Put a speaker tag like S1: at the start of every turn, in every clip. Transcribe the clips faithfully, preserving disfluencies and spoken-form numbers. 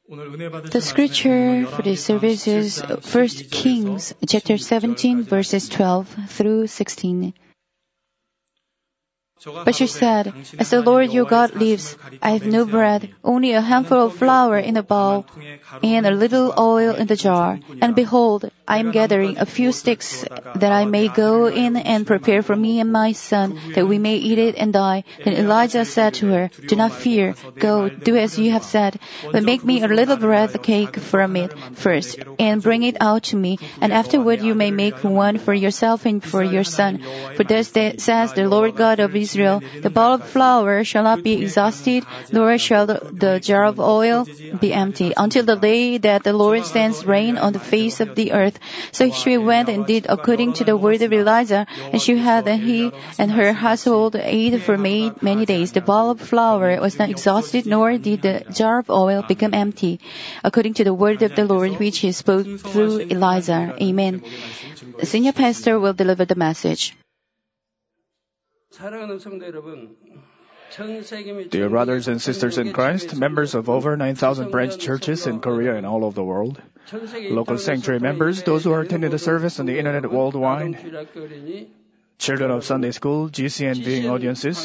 S1: The scripture for this service is First Kings chapter seventeen verses twelve through sixteen. But she said, "As the Lord your God lives, I have no bread, only a handful of flour in a bowl, and a little oil in the jar. And behold, I am gathering a few sticks, that I may go in and prepare for me and my son, that we may eat it and die." Then Elijah said to her, "Do not fear. Go, do as you have said. But make me a little bread cake from it first, and bring it out to me, and afterward you may make one for yourself and for your son. For thus says the Lord God of Israel, the bowl of flour shall not be exhausted, nor shall the, the jar of oil be empty, until the day that the Lord sends rain on the face of the earth." So she went and did according to the word of Elijah, and she had and he and her household ate for many, many days. The bowl of flour was not exhausted, nor did the jar of oil become empty, according to the word of the Lord which he spoke through Elijah. Amen. The senior pastor will deliver the message.
S2: Dear brothers and sisters in Christ, members of over nine thousand branch churches in Korea and all over the world, local sanctuary members, those who are attending the service on the internet worldwide, children of Sunday school, G C N viewing audiences,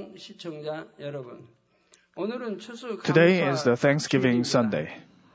S2: today is the Thanksgiving Sunday.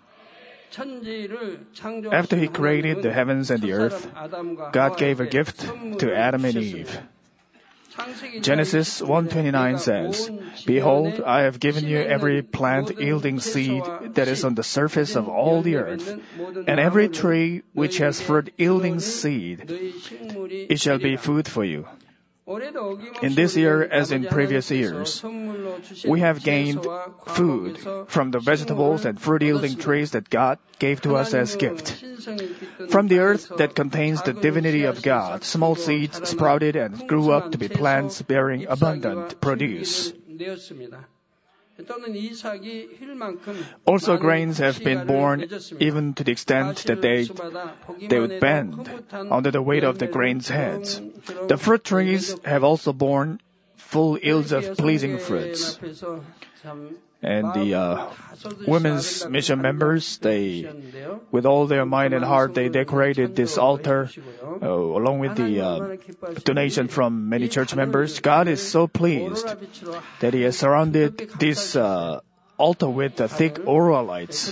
S2: After He created the heavens and the earth, God gave a gift to Adam and Eve. Genesis one twenty-nine says, "Behold, I have given you every plant yielding seed that is on the surface of all the earth, and every tree which has fruit yielding seed, it shall be food for you." In this year, as in previous years, we have gained food from the vegetables and fruit-yielding trees that God gave to us as gift. From the earth that contains the divinity of God, small seeds sprouted and grew up to be plants bearing abundant produce. Also, grains have been born even to the extent that they, they would bend under the weight of the grains' heads. The fruit trees have also borne full yields of pleasing fruits. And the uh, women's mission members, they, with all their mind and heart, they decorated this altar uh, along with the uh, donation from many church members. God is so pleased that He has surrounded this uh, altar with the thick aurora lights.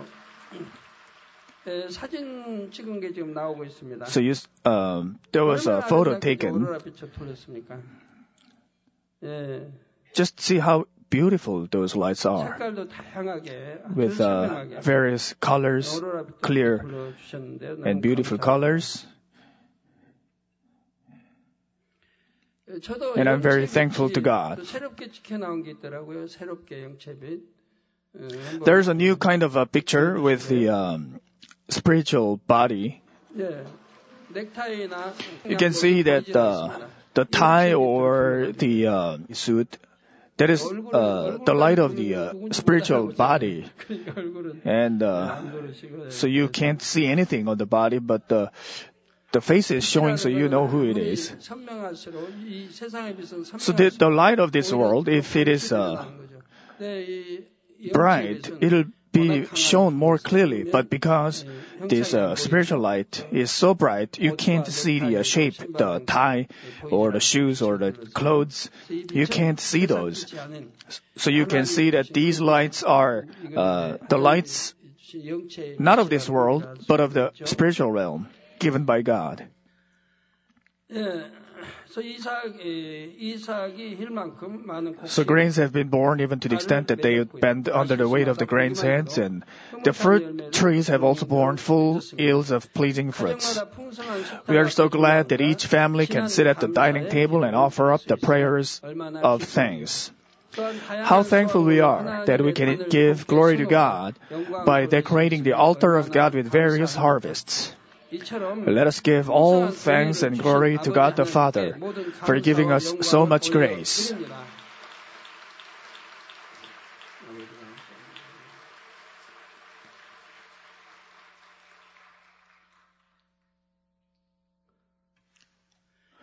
S2: So you, um, there was a photo taken. Just see how beautiful those lights are, with uh, various colors, clear and beautiful colors. And I'm very thankful to God. There's a new kind of a picture with the um, spiritual body. You can see that uh, the tie or the uh, suit, that is uh, the light of the uh, spiritual body. And uh, so you can't see anything on the body, but the, the face is showing so you know who it is. So the, the light of this world, if it is uh, bright, it'll be shown more clearly. But because this uh, spiritual light is so bright, you can't see the uh, shape, the tie, or the shoes, or the clothes. You can't see those. So you can see that these lights are uh, the lights not of this world, but of the spiritual realm given by God. So grains have been born even to the extent that they bend under the weight of the grains' heads, and the fruit trees have also borne full yields of pleasing fruits. We are so glad that each family can sit at the dining table and offer up the prayers of thanks. How thankful we are that we can give glory to God by decorating the altar of God with various harvests. Let us give all thanks and glory to God the Father for giving us so much grace.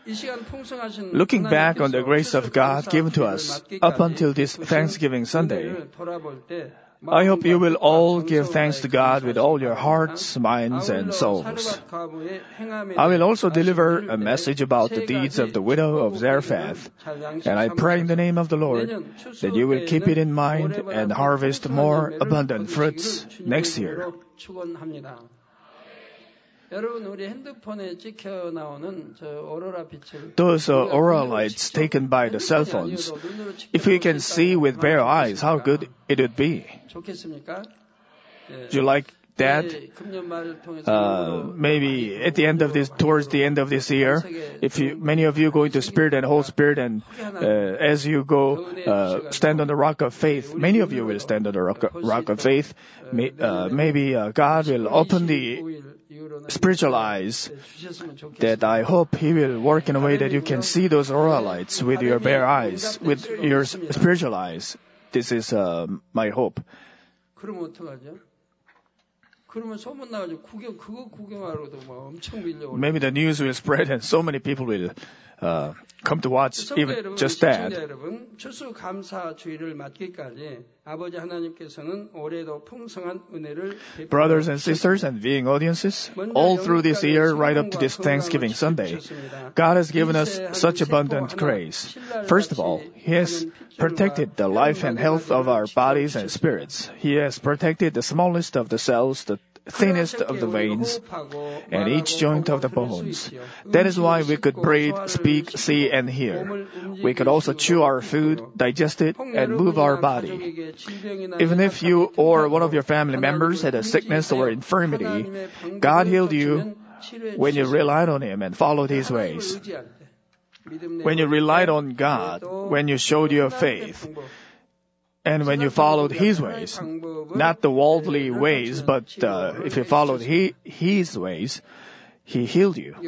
S2: Looking back on the grace of God given to us up until this Thanksgiving Sunday, I hope you will all give thanks to God with all your hearts, minds, and souls. I will also deliver a message about the deeds of the widow of Zarephath, and I pray in the name of the Lord that you will keep it in mind and harvest more abundant fruits next year. Those uh, aurora lights taken by the cell phones, if we can see with bare eyes, how good it would be. Do you like that? Uh, maybe at the end of this, towards the end of this year, if you, many of you go into Spirit and Holy Spirit, and uh, as you go uh, stand on the rock of faith, many of you will stand on the rock, rock of faith. May, uh, maybe uh, God will open the spiritual eyes that I hope He will work in a way that you can see those aurora lights with your bare eyes, with your spiritual eyes. This is uh, my hope. Maybe the news will spread and so many people will uh, come to watch even just that. Brothers and sisters and viewing audiences, all through this year right up to this Thanksgiving Sunday, God has given us such abundant grace. First of all, He has protected the life and health of our bodies and spirits. He has protected the smallest of the cells, the thinnest of the veins, and each joint of the bones. That is why we could breathe, speak, see, and hear. We could also chew our food, digest it, and move our body. Even if you or one of your family members had a sickness or infirmity, God healed you when you relied on Him and followed His ways. When you relied on God, when you showed your faith, and when you followed His ways, not the worldly ways, but uh, if you followed he, His ways, He healed you.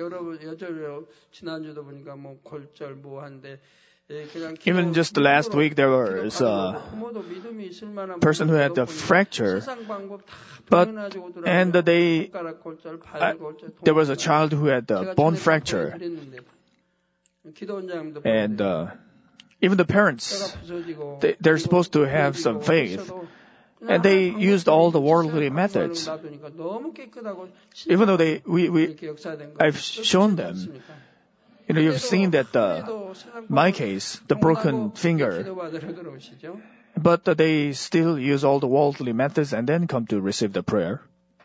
S2: Even just last week, there was a person who had a fracture, but and they uh, there was a child who had a bone fracture, and. Uh, Even the parents, they, they're supposed to have some faith, and they used all the worldly methods. Even though they, we, we, I've shown them, you know, you've seen that, uh, my case, the broken finger, but uh, they still use all the worldly methods and then come to receive the prayer.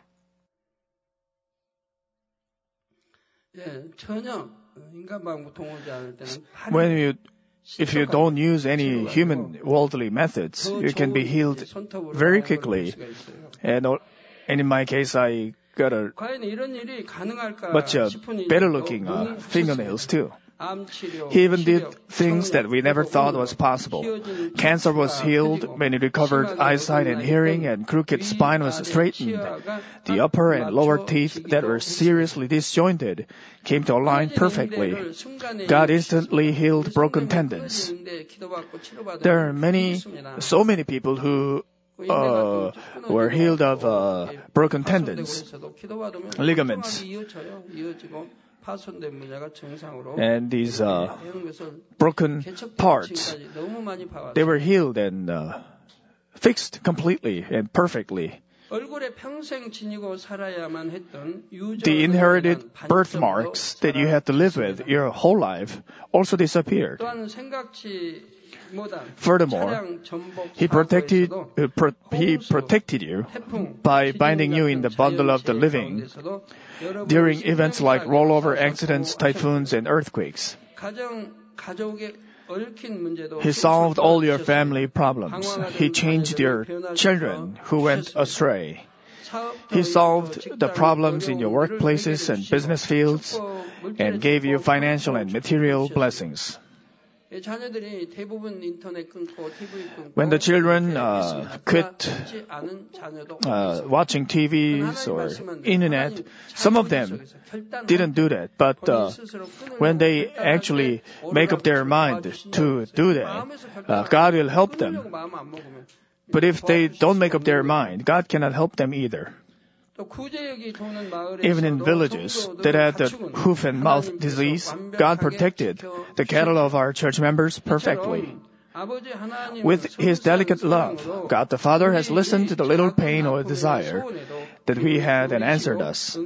S2: When you If you don't use any human worldly methods, you can be healed very quickly. And, and in my case, I got a much uh, better looking uh, fingernails too. He even did things that we never thought was possible. Cancer was healed when he recovered eyesight and hearing, and crooked spine was straightened. The upper and lower teeth that were seriously disjointed came to align perfectly. God instantly healed broken tendons. There are many, so many people who uh, were healed of uh, broken tendons, ligaments. And these uh, broken parts, they were healed and uh, fixed completely and perfectly. The inherited birthmarks that you had to live with your whole life also disappeared. Furthermore, he protected, uh, pro- he protected you by binding you in the bundle of the living during events like rollover accidents, typhoons, and earthquakes. He solved all your family problems. He changed your children who went astray. He solved the problems in your workplaces and business fields and gave you financial and material blessings. When the children uh, quit uh, watching T Vs or internet, some of them didn't do that. But uh, when they actually make up their mind to do that, uh, God will help them. But if they don't make up their mind, God cannot help them either. Even in villages that had the hoof and mouth disease, God protected the cattle of our church members perfectly. With His delicate love, God the Father has listened to the little pain or desire that we had and answered us.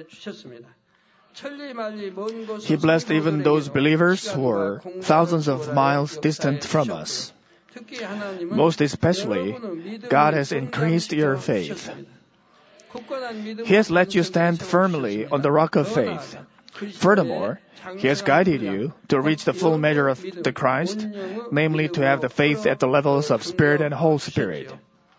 S2: He blessed even those believers who were thousands of miles distant from us. Most especially, God has increased your faith. He has let you stand firmly on the rock of faith. Furthermore, He has guided you to reach the full measure of the Christ, namely to have the faith at the levels of Spirit and Whole Spirit.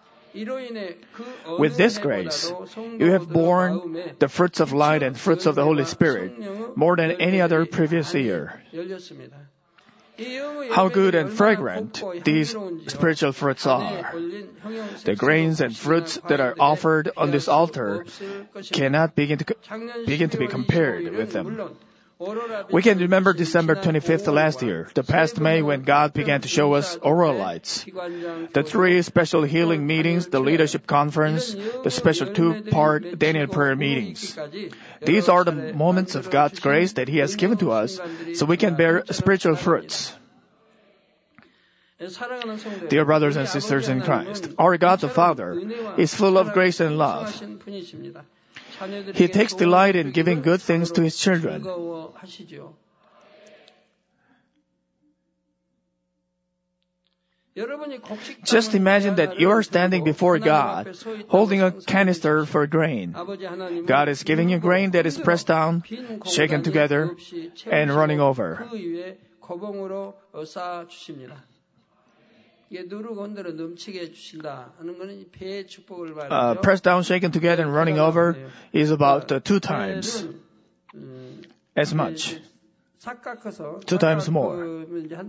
S2: With this grace, you have borne the fruits of light and fruits of the Holy Spirit more than any other previous year. How good and fragrant these spiritual fruits are. The grains and fruits that are offered on this altar cannot begin to, begin to be compared with them. We can remember December twenty-fifth last year, the past May, when God began to show us aural lights. The three special healing meetings, the leadership conference, the special two-part Daniel prayer meetings. These are the moments of God's grace that He has given to us so we can bear spiritual fruits. Dear brothers and sisters in Christ, our God the Father is full of grace and love. He takes delight in giving good things to His children. Just imagine that you are standing before God, holding a canister for grain. God is giving you grain that is pressed down, shaken together, and running over. Uh, pressed down, shaken together, and running over is about uh, two times as much. Two times more.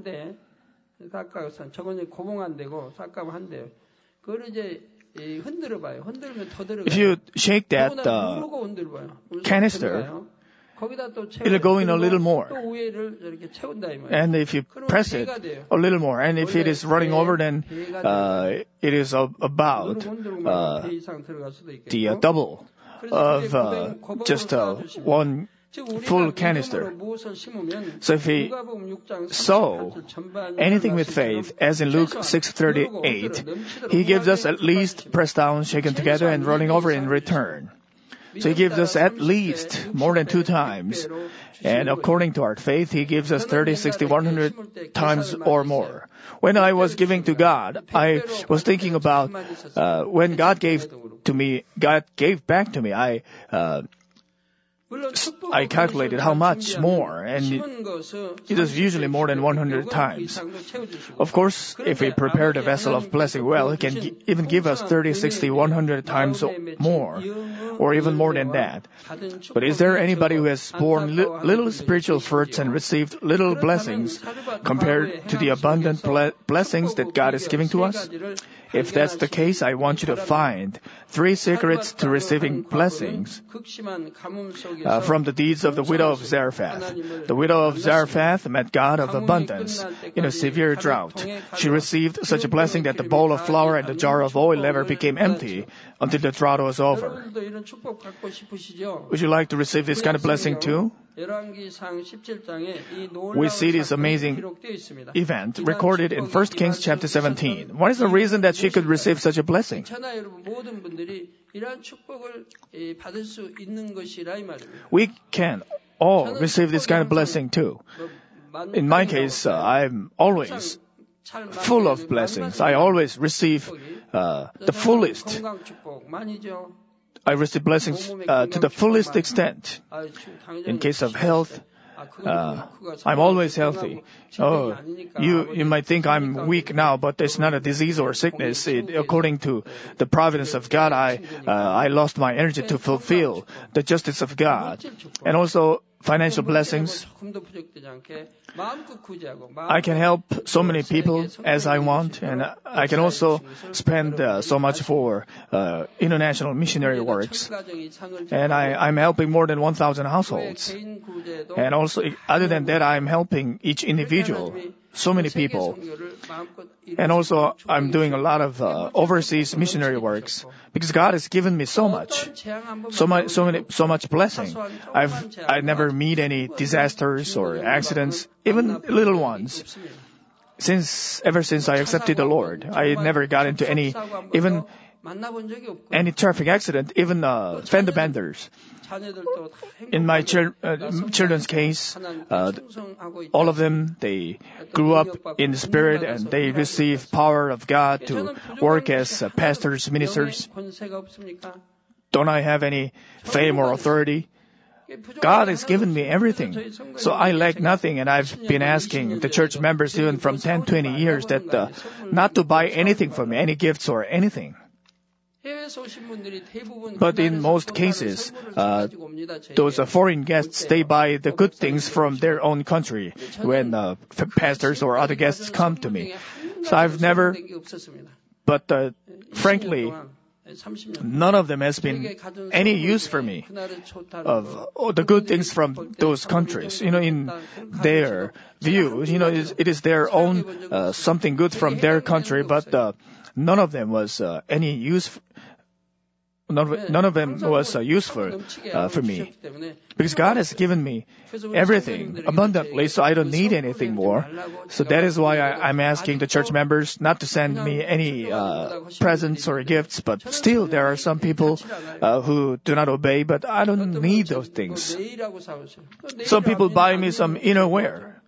S2: If you shake that uh, canister, it'll go in a little more. And if you press it, a little more. And if it is running over, then uh, it is uh, about uh, the uh, double of uh, just uh, one full canister. So if we sow anything with faith, as in Luke six thirty-eight, He gives us at least pressed down, shaken together, and running over in return. So He gives us at least more than two times. And according to our faith, He gives us thirty, sixty, one hundred times or more. When I was giving to God, I was thinking about uh, when God gave to me, God gave back to me, I uh, I calculated how much more, and it is usually more than one hundred times. Of course, if we prepare the vessel of blessing well, it can g- even give us thirty, sixty, one hundred times more, or even more than that. But is there anybody who has borne li- little spiritual fruits and received little blessings compared to the abundant ble- blessings that God is giving to us? If that's the case, I want you to find three secrets to receiving blessings uh, from the deeds of the widow of Zarephath. The widow of Zarephath met God of abundance in a severe drought. She received such a blessing that the bowl of flour and the jar of oil never became empty until the drought was over. Would you like to receive this kind of blessing too? We see this amazing event recorded in First Kings chapter seventeen. What is the reason that she could receive such a blessing? We can all receive this kind of blessing too. In my case, uh, I'm always full of blessings. I always receive uh, the fullest. I receive blessings uh, to the fullest extent. In case of health, uh, I'm always healthy. Oh, you you might think I'm weak now, but it's not a disease or sickness. It, according to the providence of God, I uh, I lost my energy to fulfill the justice of God, and also financial blessings. I can help so many people as I want, and I can also spend uh, so much for uh, international missionary works. And I, I'm helping more than one thousand households. And also, other than that, I'm helping each individual so many people. And also, I'm doing a lot of uh, overseas missionary works because God has given me so much, so much, so many, so much blessing. I've I never meet any disasters or accidents, even little ones. Since ever since I accepted the Lord, I never got into any, even any traffic accident, even uh, fender benders. In my chil- uh, children's case, uh, all of them, they grew up in the Spirit and they receive power of God to work as uh, pastors, ministers. Don't I have any fame or authority? God has given me everything. So I lack nothing, and I've been asking the church members even from ten, twenty years that uh, not to buy anything for me, any gifts or anything. But in most cases, uh, those uh, foreign guests, they buy the good things from their own country when uh, pastors or other guests come to me. So I've never, but uh, frankly, none of them has been any use for me of oh, the good things from those countries. You know, in their view, you know, it is, it is their own uh, something good from their country, but uh, none of them was uh, any use. None of, none of them was uh, useful uh, for me because God has given me everything abundantly, so I don't need anything more. So that is why I, I'm asking the church members not to send me any uh, presents or gifts, but still there are some people uh, who do not obey, but I don't need those things. Some people buy me some inner wear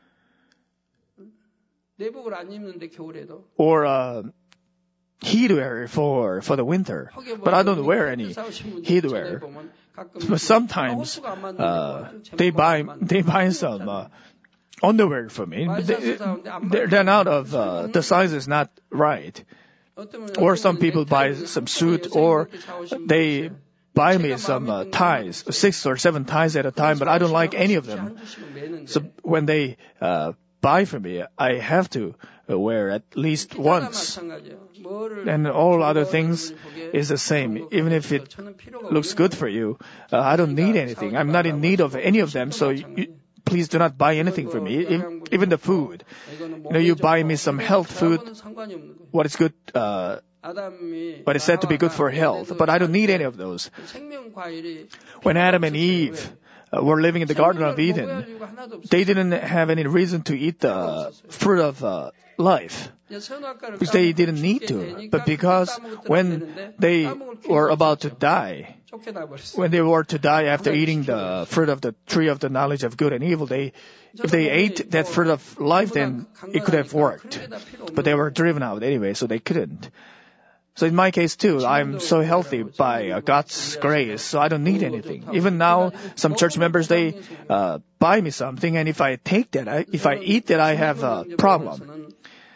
S2: or uh, heat wear for, for the winter, but I don't wear any heat wear. But sometimes uh, they buy they buy some uh, underwear for me. They, they're, they're not of uh, the size is not right. Or some people buy some suit, or they buy me some uh, ties, six or seven ties at a time, but I don't like any of them. So when they uh, buy for me, I have to wear at least once. And all other things is the same. Even if it looks good for you, uh, I don't need anything. I'm not in need of any of them, so you, please do not buy anything for me, even the food. You know, you buy me some health food, what is good, uh, what is said to be good for health, but I don't need any of those. When Adam and Eve uh, were living in the Garden of Eden, they didn't have any reason to eat the fruit of uh, life because they didn't need to, but because when they were about to die, when they were to die after eating the fruit of the tree of the knowledge of good and evil, they, if they ate that fruit of life, then it could have worked. But they were driven out anyway, so they couldn't. So in my case too, I'm so healthy by uh, God's grace, so I don't need anything. Even now, some church members, they uh, buy me something, and if I take that, I, if I eat that, I have a problem.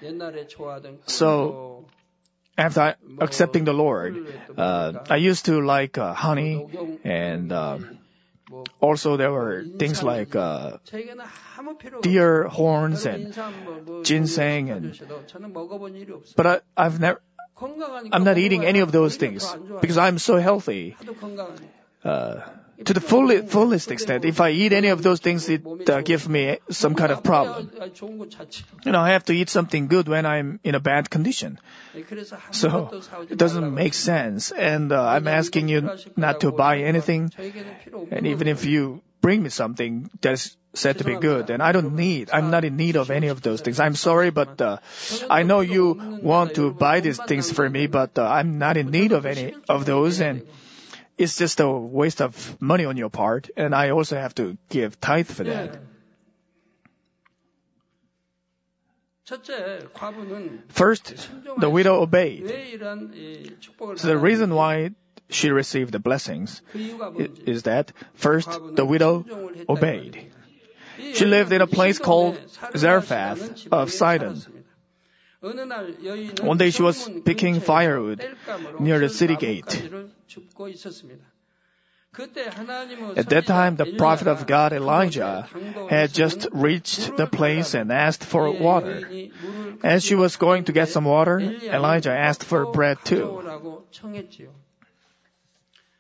S2: So after accepting the Lord, uh, I used to like uh, honey, and uh, also there were things like uh, deer horns and ginseng, and but I, I've never. I'm not eating any of those things because I'm so healthy. Uh, to the full, fullest extent, if I eat any of those things, it uh, gives me some kind of problem. You know, I have to eat something good when I'm in a bad condition. So it doesn't make sense. And uh, I'm asking you not to buy anything. And even if you bring me something that's said to be good, and I don't need, I'm not in need of any of those things. I'm sorry, but uh, I know you want to buy these things for me, but uh, I'm not in need of any of those, and it's just a waste of money on your part, and I also have to give tithe for that. First, the widow obeyed. So the reason why she received the blessings is that, first, the widow obeyed. She lived in a place called Zarephath of Sidon. One day she was picking firewood near the city gate. At that time, the prophet of God, Elijah, had just reached the place and asked for water. As she was going to get some water, Elijah asked for bread too.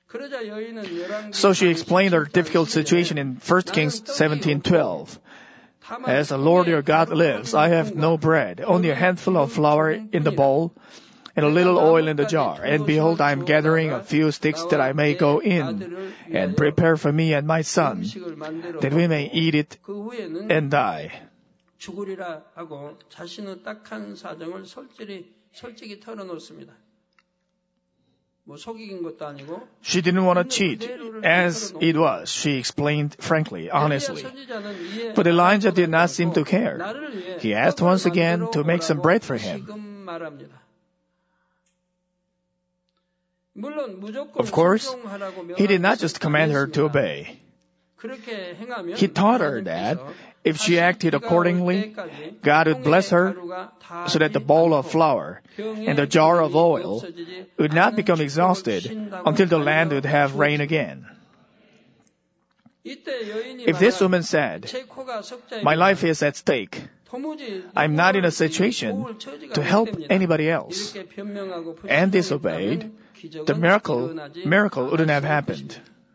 S2: So she explained her difficult situation in First Kings seventeen twelve. As the Lord your God lives, I have no bread, only a handful of flour in the bowl, and a little oil in the jar. And behold, I am gathering a few sticks that I may go in and prepare for me and my son, that we may eat it and die.
S3: 죽으리라 하고 자신의 딱한 사정을 솔직히 솔직히 털어놓습니다. 뭐 속이긴 것도 아니고.
S2: She didn't want to cheat. As it was, she explained frankly, honestly. But Elijah did not seem to care. He asked once again to make some bread for him. Of course, he did not just command her to obey. He taught her that if she acted accordingly, God would bless her so that the bowl of flour and the jar of oil would not become exhausted until the land would have rain again. If this woman said, "My life is at stake. I'm not in a situation to help anybody else," and disobeyed, the miracle, miracle wouldn't have happened.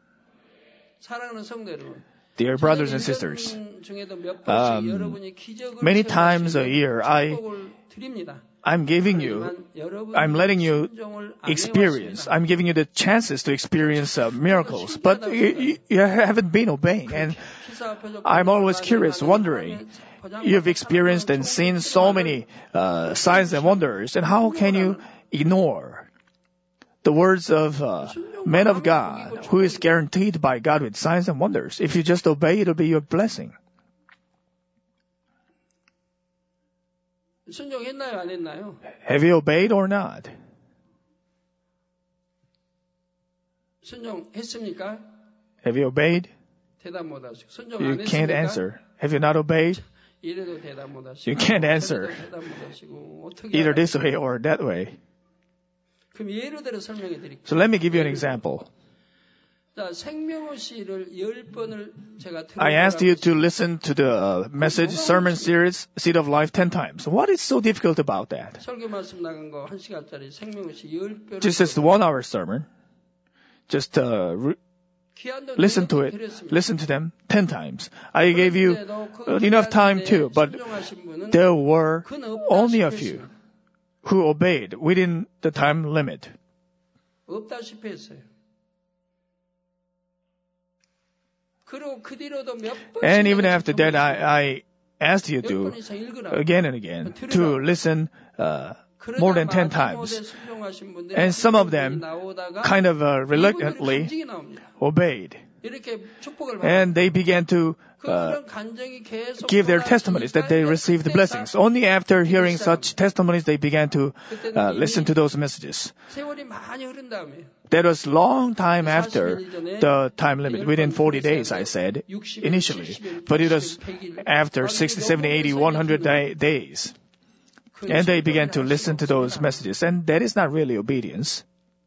S2: Dear brothers and sisters, um, many times a year I, I'm giving you, I'm letting you experience, I'm giving you the chances to experience uh, miracles, but you, you haven't been obeying, and I'm always curious, wondering, you've experienced and seen so many uh, signs and wonders, and how can you ignore the words of uh, men of God, who is guaranteed by God with signs and wonders? If you just obey, it'll be your blessing. Have you obeyed or not? Have you obeyed? You can't answer. Have you not obeyed? You can't answer. Either this way or that way. So let me give you an example. I asked you to listen to the uh, message sermon series Seed of Life ten times. What is so difficult about that? Just as the one hour sermon, just uh, re- listen to it, listen to them ten times. I gave you enough time too, but there were only a few who obeyed within the time limit. And even after that, I, I asked you to, again and again, to listen uh, more than ten times. And some of them kind of uh, reluctantly obeyed. And they began to uh, give their testimonies that they received the blessings. Only after hearing such testimonies, they began to uh, listen to those messages. That was long time after the time limit, within forty days, I said, initially. But it was after sixty, seventy, eighty, one hundred day, days. And they began to listen to those messages. And that is not really obedience.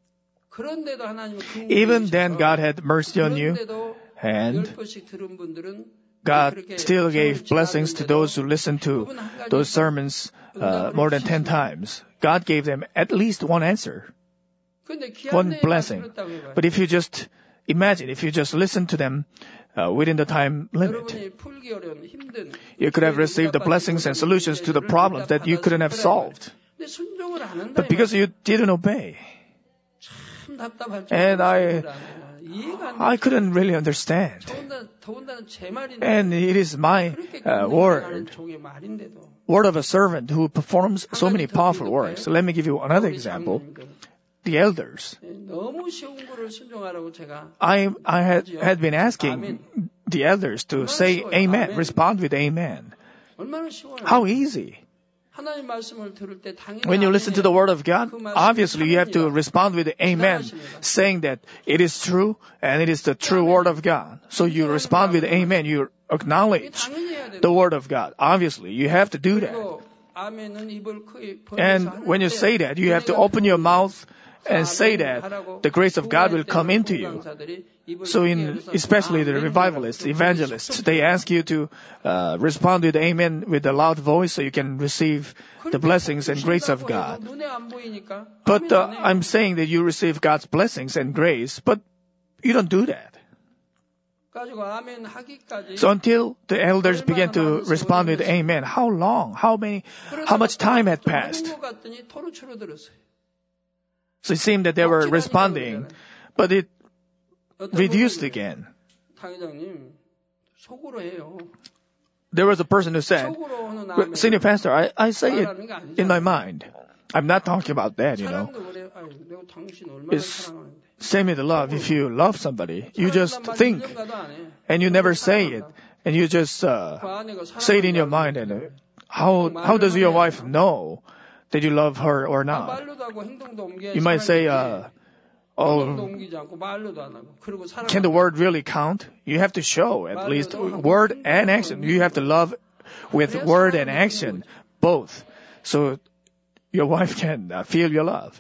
S2: Even then, God had mercy on you, and God still gave blessings to those who listened to those sermons uh, more than ten times. God gave them at least one answer, one blessing. But if you just imagine, if you just listen to them uh, within the time limit, you could have received the blessings and solutions to the problems that you couldn't have solved. But because you didn't obey, and I, I couldn't really understand. And it is my uh, word, word of a servant who performs so many powerful works. Let me give you another example. The elders. I, I had, had been asking the elders to say amen, respond with amen. How easy. When you listen to the word of God, obviously you have to respond with amen, saying that it is true and it is the true word of God. So you respond with amen, you acknowledge the word of God. Obviously, you have to do that. And when you say that, you have to open your mouth and say that the grace of God will come into you. So in, especially the revivalists, evangelists, they ask you to uh, respond with amen with a loud voice so you can receive the blessings and grace of God. But uh, I'm saying that you receive God's blessings and grace, but you don't do that. So until the elders began to respond with amen, how long, how many, how much time had passed? So it seemed that they were responding, but it reduced again. There was a person who said, Senior Pastor, I, I say it in my mind. I'm not talking about that, you know. It's same with love. If you love somebody, you just think, and you never say it, and you just uh, say it in your mind. And uh, how how does your wife know that you love her or not? You might say, uh, "Oh, can the word really count?" You have to show at least word and action. You have to love with word and action, both, so your wife can uh, feel your love.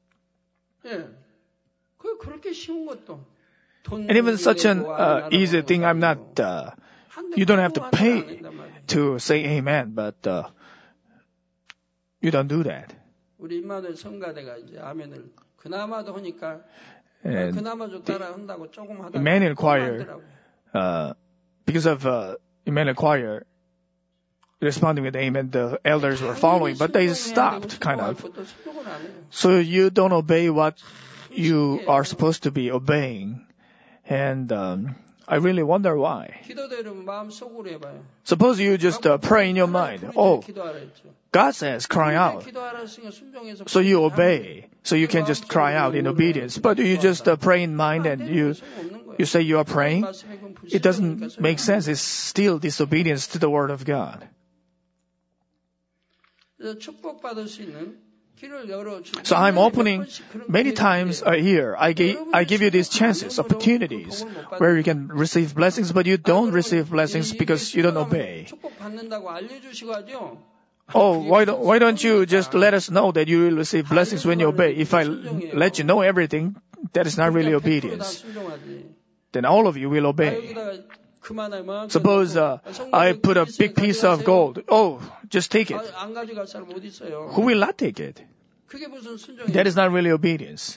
S2: And even such an uh, easy thing, I'm not, uh, you don't have to pay to say amen, but uh, you don't do that. And the Emmanuel Choir, uh, because of uh, Emmanuel Choir responding with amen, the elders were following, but they stopped, kind of. So you don't obey what you are supposed to be obeying. And um, I really wonder why. Suppose you just uh, pray in your mind, oh, God says cry out. So you obey. So you can just cry out in obedience. But you just uh, pray in mind and you you say you are praying. It doesn't make sense. It's still disobedience to the word of God. So I'm opening many times a year. I give, I give you these chances, opportunities, where you can receive blessings, but you don't receive blessings because you don't obey. Oh, why don't, why don't you just let us know that you will receive blessings when you obey? If I let you know everything, that is not really obedience. Then all of you will obey. Suppose uh, I put a big piece of gold. Oh, just take it. Who will not take it? That is not really obedience.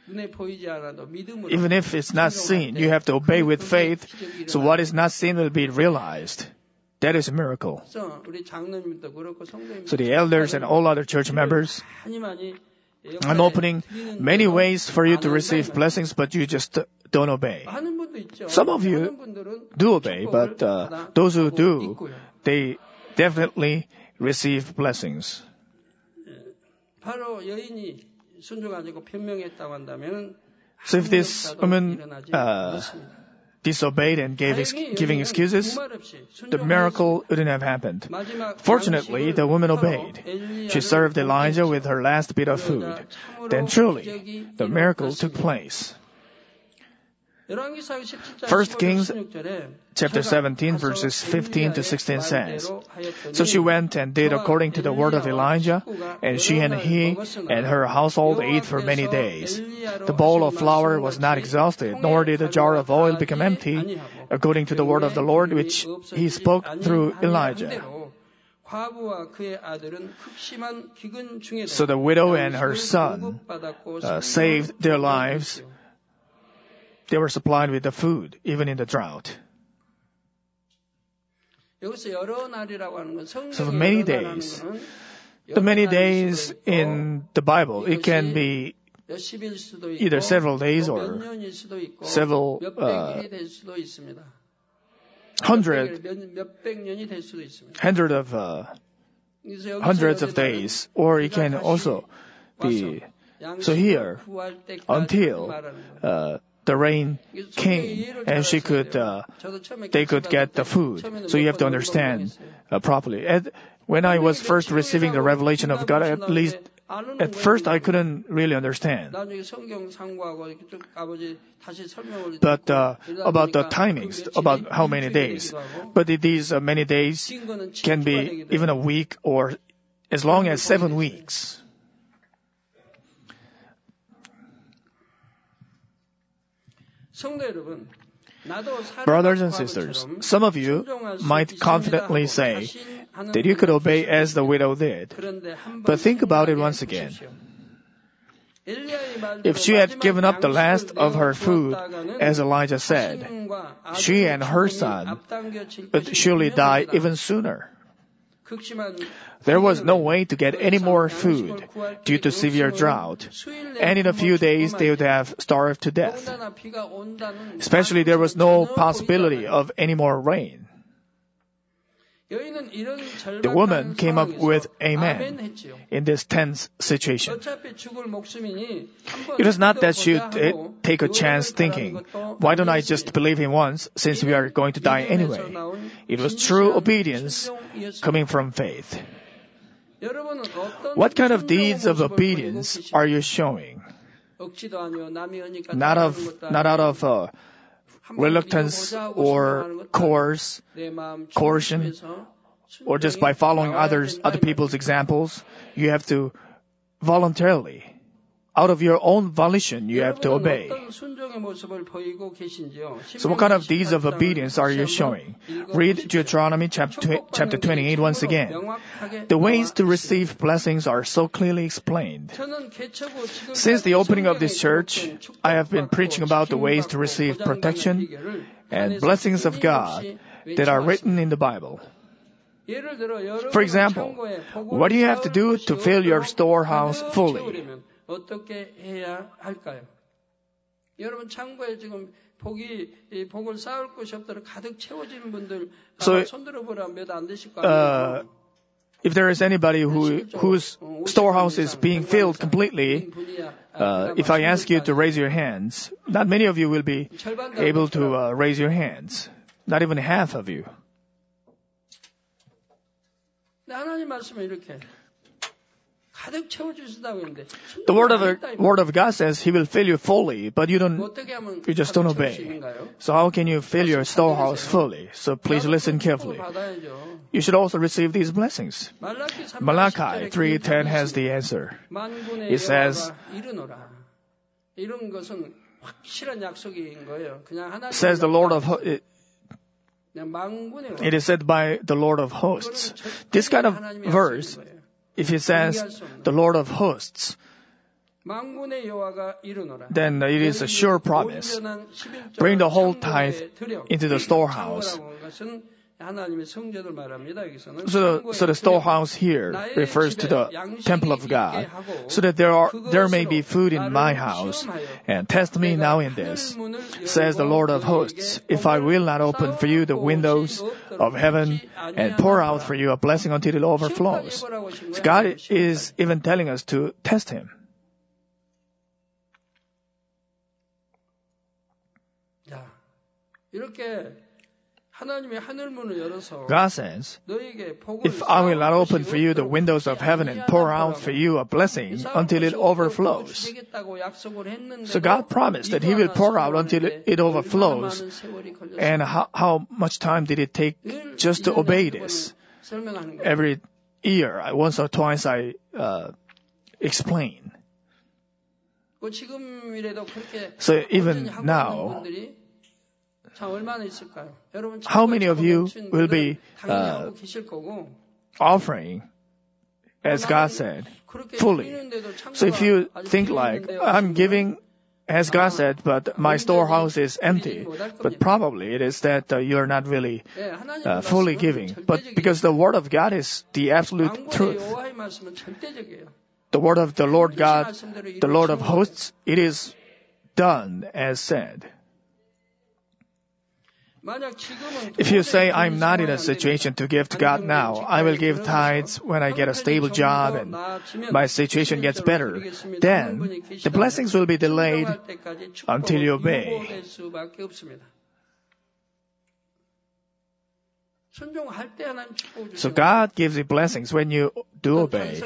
S2: Even if it's not seen, you have to obey with faith. So what is not seen will be realized. That is a miracle. So the elders and all other church members, I'm opening many ways for you to receive blessings, but you just don't obey. Some of you do obey, but uh, those who do, they definitely receive blessings. So if this woman uh, disobeyed and gave ex- giving excuses, the miracle wouldn't have happened. Fortunately, the woman obeyed. She served Elijah with her last bit of food. Then truly, the miracle took place. First Kings chapter seventeen verses fifteen to sixteen says, So she went and did according to the word of Elijah, and she and he and her household ate for many days. The bowl of flour was not exhausted, nor did the jar of oil become empty, according to the word of the Lord which he spoke through Elijah. So the widow and her son uh, saved their lives. They were supplied with the food, even in the drought. So for many days, the many days in the Bible, it can be either several days or several uh, hundred, hundred of uh, hundreds of days, or it can also be. So here, until uh, the rain came and she could, uh, they could get the food. So you have to understand uh, properly. At, when I was first receiving the revelation of God, at least at first I couldn't really understand. But uh, about the timings, about how many days. But these uh, many days can be even a week or as long as seven weeks. Brothers and sisters, some of you might confidently say that you could obey as the widow did. But think about it once again. If she had given up the last of her food, as Elijah said, she and her son would surely die even sooner. There was no way to get any more food due to severe drought, and in a few days they would have starved to death. Especially there was no possibility of any more rain. The woman came up with amen in this tense situation. It was not that she would uh, take a chance thinking, why don't I just believe him once since we are going to die anyway? It was true obedience coming from faith. What kind of deeds of obedience are you showing? Not of, not out of uh, reluctance or coerce, coercion, or just by following others, other people's examples. You have to voluntarily, out of your own volition, you have to obey. So what kind of deeds of obedience are you showing? Read Deuteronomy chapter, chapter twenty-eight once again. The ways to receive blessings are so clearly explained. Since the opening of this church, I have been preaching about the ways to receive protection and blessings of God that are written in the Bible. For example, what do you have to do to fill your storehouse fully?
S3: 어떻게 해야 할까요? 여러분 창고에 지금 복이 이 복을 쌓을 곳이 없도록 가득 채워지는 분들
S2: So,
S3: 손들어 보라 몇 안 되실 거
S2: 아니에요? If there is anybody who whose storehouse is being filled completely, uh, if I ask you to raise your hands, not many of you will be able to uh, raise your hands. Not even half of you.
S3: 하나님 말씀은 이렇게.
S2: The word of word of God says He will fill you fully, but you don't, you just don't obey. So how can you fill your storehouse fully? So please listen carefully. You should also receive these blessings. Malachi three ten has the answer. It says, says the Lord of it, it is said by the Lord of hosts. This kind of verse, if it says the Lord of hosts, then it is a sure promise. Bring the whole tithe into the storehouse. So, so the storehouse here refers to the temple of God, so that there are there may be food in my house. And test me now in this, says the Lord of hosts, if I will not open for you the windows of heaven and pour out for you a blessing until it overflows. So God is even telling us to test Him. God says, if I will not open for you the windows of heaven and pour out for you a blessing until it overflows. So God promised that He will pour out until it overflows. And how, how much time did it take just to obey this? Every year, once or twice I uh, explain. So even now, how many of you will be uh, offering, as God said, fully? So if you think like, I'm giving, as God said, but my storehouse is empty, but probably it is that uh, you're not really uh, fully giving. But because the Word of God is the absolute truth. The Word of the Lord God, the Lord of hosts, it is done as said. If you say, I'm not in a situation to give to God now, I will give tithes when I get a stable job and my situation gets better, then the blessings will be delayed until you obey. So God gives you blessings when you do obey.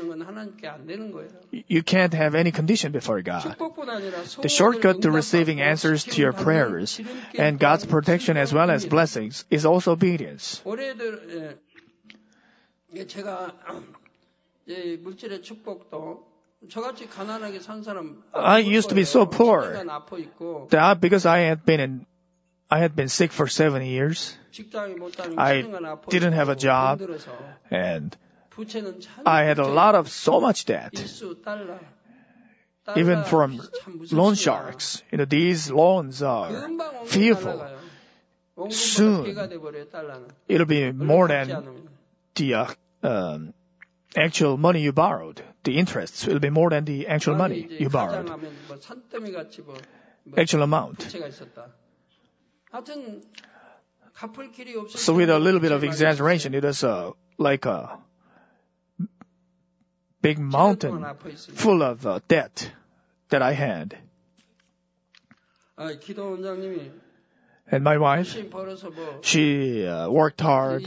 S2: You can't have any condition before God. The shortcut to receiving answers to your prayers and God's protection as well as blessings is also obedience. I used to be so poor that because I had been in I had been sick for seven years. I didn't have a job, and I had a lot of so much debt. even from loan sharks. You know, these loans are fearful. Soon, it'll be more than the uh, um, actual money you borrowed. The interest will be more than the actual money you borrowed. Actual amount. So with a little bit of exaggeration, it is uh, like a big mountain full of uh, debt that I had. And my wife, she uh, worked hard,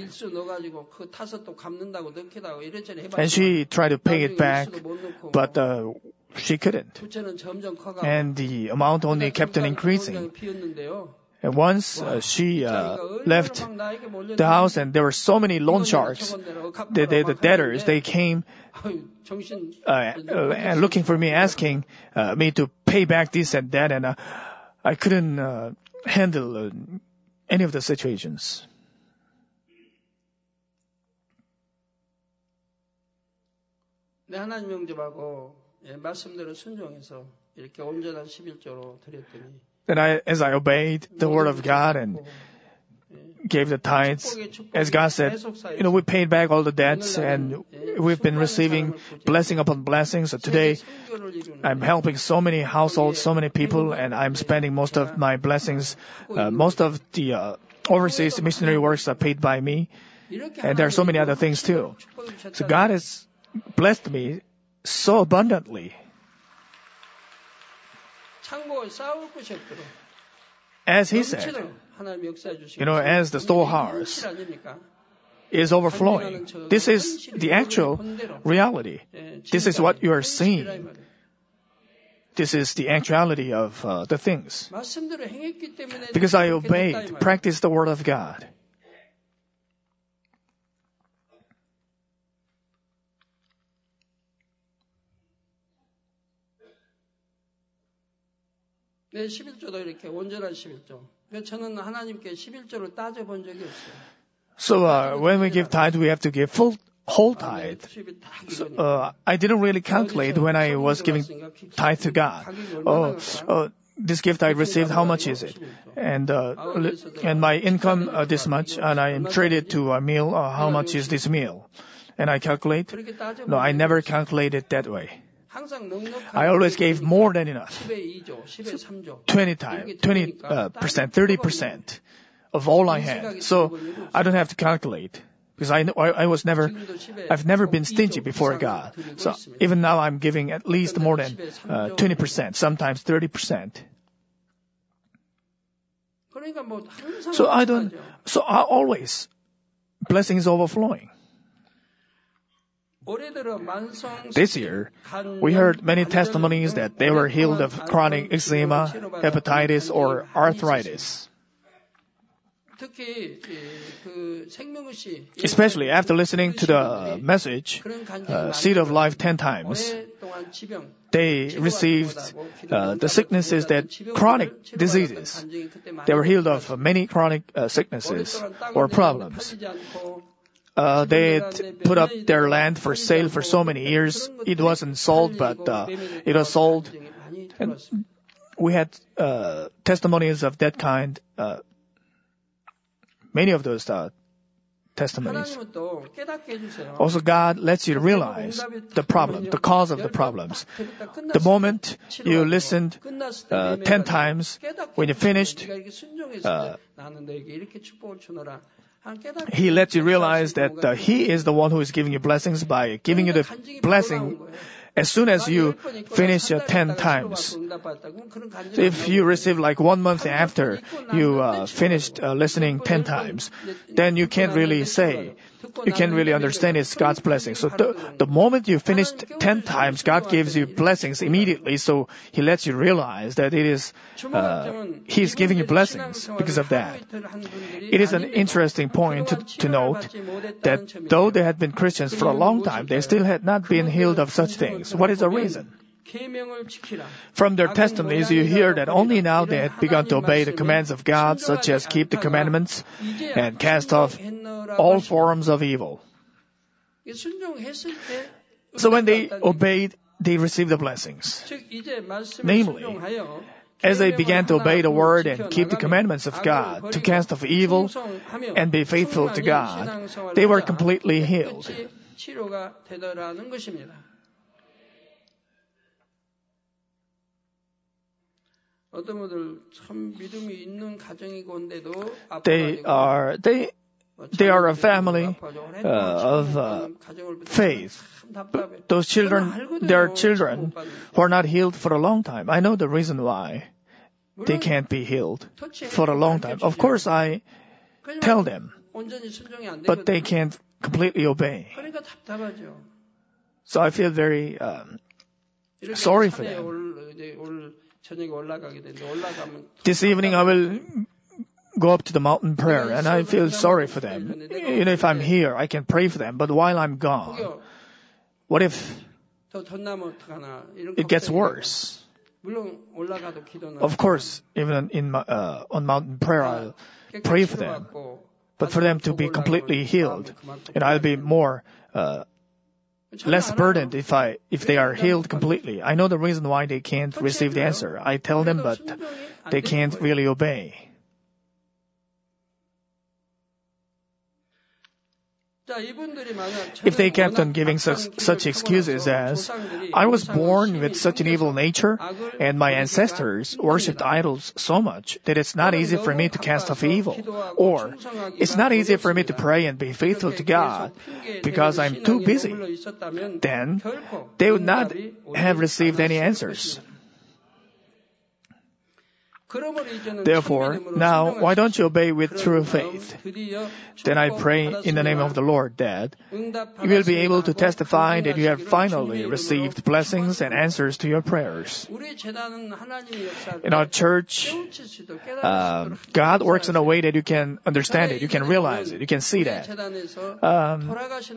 S2: and she tried to pay it back, but uh, she couldn't. And the amount only kept on increasing. And once uh, she uh, left the house, and there were so many loan sharks, the, the, the debtors, they came uh, uh, looking for me, asking uh, me to pay back this and that, and uh, I couldn't uh, handle uh, any of the situations.
S3: 내 하나님 영접하고 말씀대로 순종해서 이렇게 온전한 십일조로 드렸더니.
S2: Then I, as I obeyed the word of God and gave the tithes, as God said, you know, we paid back all the debts and we've been receiving blessing upon blessing. So today, I'm helping so many households, so many people, and I'm spending most of my blessings. Uh, most of the uh, overseas missionary works are paid by me, and there are so many other things too. So God has blessed me so abundantly. As He said, you know, as the storehouse is overflowing. This is the actual reality. This is what you are seeing. This is the actuality of uh, the things. Because I obeyed, practiced the word of God.
S3: 네, 십일조도 이렇게 온전한 십일조. 저는 하나님께 십일조를 따져본 적이 없어요.
S2: So uh, when we give tithe, we have to give full whole tithe. So, uh, I didn't really calculate when I was giving tithe to God. Oh, uh, this gift I received, how much is it? And uh, and my income uh, this much, and I am treated to a meal. Uh, how much is this meal? And I calculate. No, I never calculated that way. I always gave more than enough. twenty times, twenty uh, percent, thirty percent of all I had. So I don't have to calculate because I, I, I was never, I've never been stingy before God. So even now I'm giving at least more than uh, twenty percent, sometimes thirty percent. So I don't, so I always, blessing is overflowing. This year, we heard many testimonies that they were healed of chronic eczema, hepatitis, or arthritis. Especially after listening to the message, uh, Seed of Life ten times, they received uh, the sicknesses that chronic diseases. They were healed of many chronic uh, sicknesses or problems. Uh, they had put up their land for sale for so many years. It wasn't sold, but uh, it was sold. And we had uh, testimonies of that kind. Uh, many of those uh, testimonies. Also, God lets you realize the problem, the cause of the problems. The moment you listened uh, ten times, when you finished, uh, He lets you realize that uh, He is the one who is giving you blessings by giving you the blessing as soon as you finish uh, ten times. So if you receive like one month after you uh, finished uh, listening ten times, then you can't really say, you can't really understand it's God's blessing. So the, the moment you finished ten times, God gives you blessings immediately. So He lets you realize that it is, uh, He's giving you blessings because of that. It is an interesting point to, to note that though they had been Christians for a long time, they still had not been healed of such things. What is the reason? From their testimonies, you hear that only now they had begun to obey the commands of God, such as keep the commandments and cast off all forms of evil. So when they obeyed they received the blessings.
S3: 즉 이제 말씀을
S2: Namely,
S3: 순종하여
S2: as they began to obey the word and keep the commandments of God, to cast off evil and be faithful to God, they were completely healed.
S3: 치료가 되더라는 것입니다. 어떤 분들 참 믿음이 있는 가정이고인데도
S2: They are they they are a family uh, of uh, faith. But those children, their children who are not healed for a long time. I know the reason why they can't be healed for a long time. Of course, I tell them, but they can't completely obey. So I feel very um, sorry for them. This evening I will go up to the mountain prayer and I feel sorry for them. You know, if I'm here, I can pray for them, but while I'm gone, what if it gets worse? Of course, even in my, uh, on mountain prayer, I'll pray for them, but for them to be completely healed, and I'll be more uh, less burdened if I if they are healed completely. I know the reason why they can't receive the answer. I tell them, but they can't really obey. If they kept on giving such, such excuses as, I was born with such an evil nature, and my ancestors worshipped idols so much that it's not easy for me to cast off evil, or it's not easy for me to pray and be faithful to God because I'm too busy, then they would not have received any answers. Therefore, now, why don't you obey with true faith? Then I pray in the name of the Lord that you will be able to testify that you have finally received blessings and answers to your prayers. In our church, uh, God works in a way that you can understand it, you can realize it, you can see that. Um,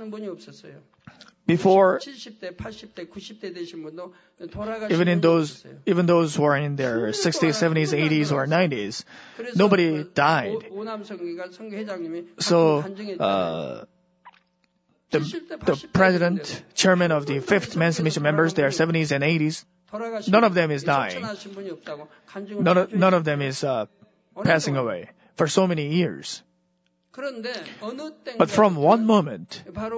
S2: Before, even in those, even those who are in their sixties, seventies, eighties, or nineties, nobody died. So, uh, the, the president, chairman of the fifth Men's Mission members, they are seventies and eighties. None of them is dying. None of, none of them is uh, passing away for so many years. But from one moment,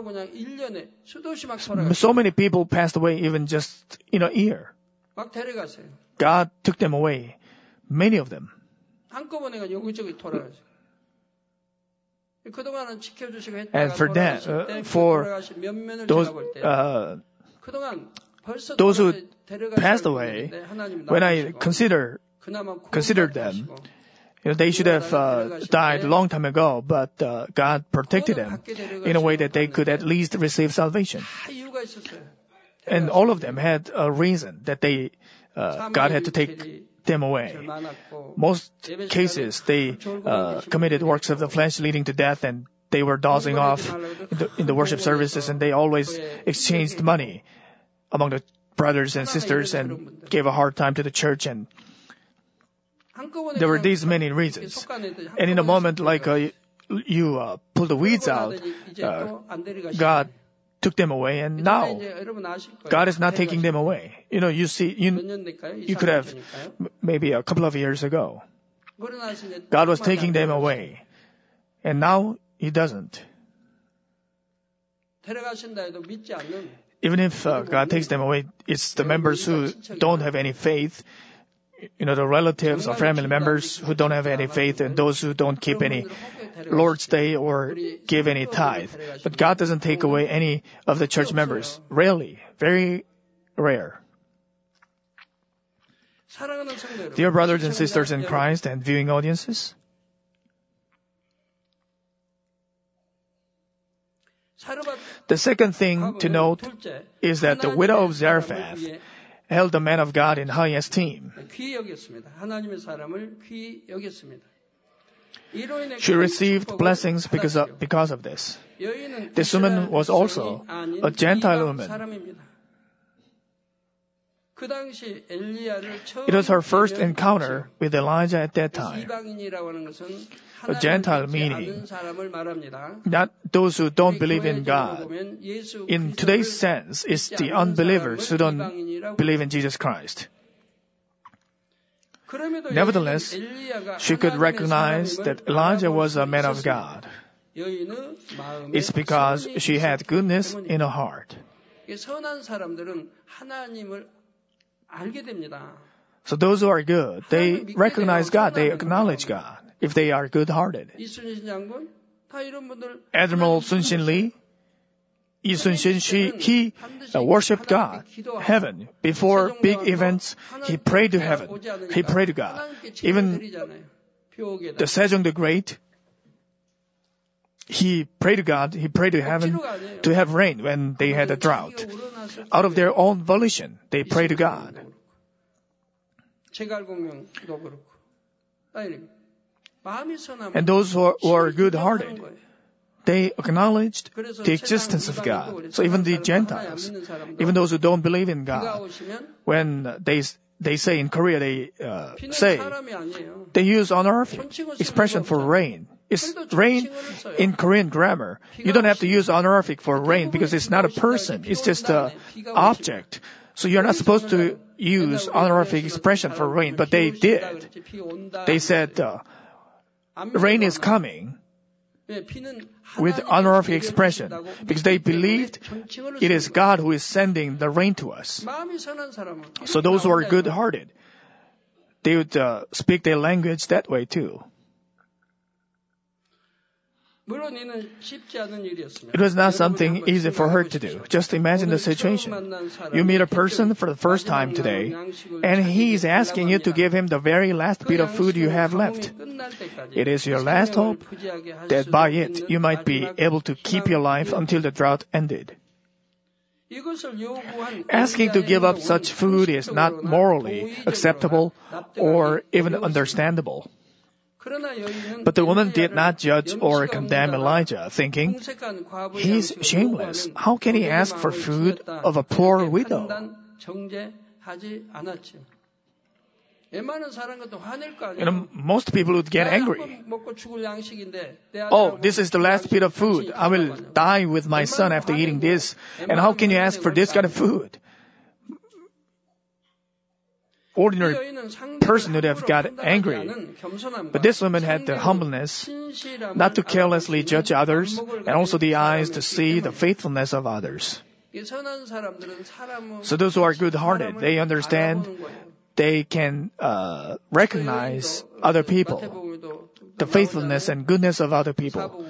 S2: so many people passed away even just in a year. God took them away, many of them. And for that, uh, for those, uh, those who passed away, when I consider, considered them, you know, they should have uh, died a long time ago, but uh, God protected them in a way that they could at least receive salvation. And all of them had a reason that they uh, God had to take them away. Most cases, they uh, committed works of the flesh leading to death, and they were dozing off in the, in the worship services, and they always exchanged money among the brothers and sisters and gave a hard time to the church, and there were these many reasons. And in a moment like uh, you uh, pull the weeds out, uh, God took them away, and now God is not taking them away. You know, you see, you, you could have maybe a couple of years ago, God was taking them away, and now He doesn't. Even if uh, God takes them away, it's the members who don't have any faith, you know, the relatives or family members who don't have any faith, and those who don't keep any Lord's Day or give any tithe. But God doesn't take away any of the church members. Rarely. Very rare. Dear brothers and sisters in Christ and viewing audiences, the second thing to note is that the widow of Zarephath held the man of God in high esteem. She received blessings because of, because of this. This woman was also a Gentile woman. It was her first encounter with Elijah at that time. A Gentile meaning, not those who don't believe in God. In today's sense, it's the unbelievers who don't believe in Jesus Christ. Nevertheless, she could recognize that Elijah was a man of God. It's because she had goodness in her heart. So those who are good, they recognize God, they acknowledge God, if they are good-hearted. Admiral Sun Shin Lee, Lee Sun Shin, she, he uh, worshipped God, heaven. Before big events, he prayed to heaven. He prayed to God. Even the Sejong the Great, he prayed to God, he prayed to heaven to have rain when they had a drought. Out of their own volition, they prayed to God. And those who are, who are good-hearted, they acknowledged the existence of God. So even the Gentiles, even those who don't believe in God, when they they say in Korea, they uh, say, they use honorific expression for rain. It's rain in Korean grammar. You don't have to use honorific for rain because it's not a person. It's just an object. So you're not supposed to use honorific expression for rain, but they did. They said, uh, rain is coming with honorific expression because they believed it is God who is sending the rain to us. So those who are good-hearted, they would uh, speak their language that way too. It was not something easy for her to do. Just imagine the situation. You meet a person for the first time today, and he's asking you to give him the very last bit of food you have left. It is your last hope that by it you might be able to keep your life until the drought ended. Asking to give up such food is not morally acceptable or even understandable. But the woman did not judge or condemn Elijah, thinking, he's shameless. How can he ask for food of a poor widow? You know, most people would get angry. Oh, this is the last bit of food. I will die with my son after eating this. And how can you ask for this kind of food? Ordinary person would have got angry. But this woman had the humbleness not to carelessly judge others and also the eyes to see the faithfulness of others. So those who are good-hearted, they understand, they can uh, recognize other people, the faithfulness and goodness of other people.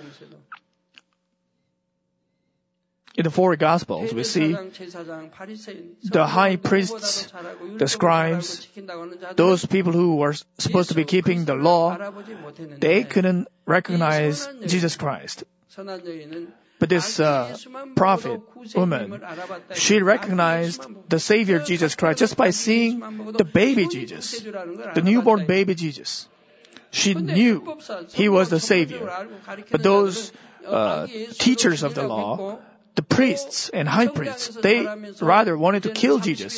S2: In the four Gospels, we see the high priests, the scribes, those people who were supposed to be keeping the law, they couldn't recognize Jesus Christ. But this uh, prophet woman, she recognized the Savior Jesus Christ just by seeing the baby Jesus, the newborn baby Jesus. She knew he was the Savior. But those uh, teachers of the law, the priests and high priests, they rather wanted to kill Jesus.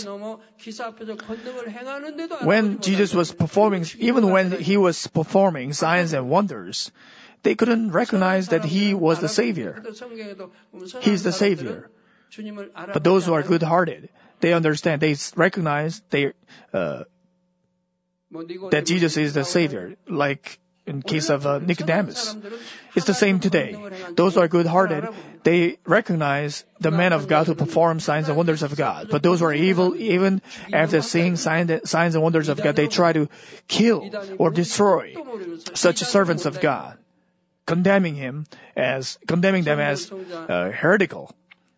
S2: When Jesus was performing, even when he was performing signs and wonders, they couldn't recognize that he was the Savior. He's the Savior. But those who are good-hearted, they understand, they recognize they, uh, that Jesus is the Savior, like in case of uh, Nicodemus. It's the same today. Those who are good-hearted, they recognize the man of God who performs signs and wonders of God. But those who are evil, even after seeing signs and wonders of God, they try to kill or destroy such servants of God, condemning him as condemning them as uh, heretical,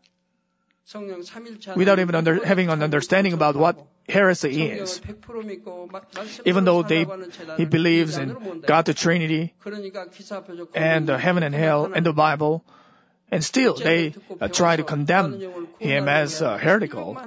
S2: without even under, having an understanding about what heresy is. Even though they, he believes in God the Trinity and uh, heaven and hell and the Bible, and still they uh, try to condemn him as uh, heretical.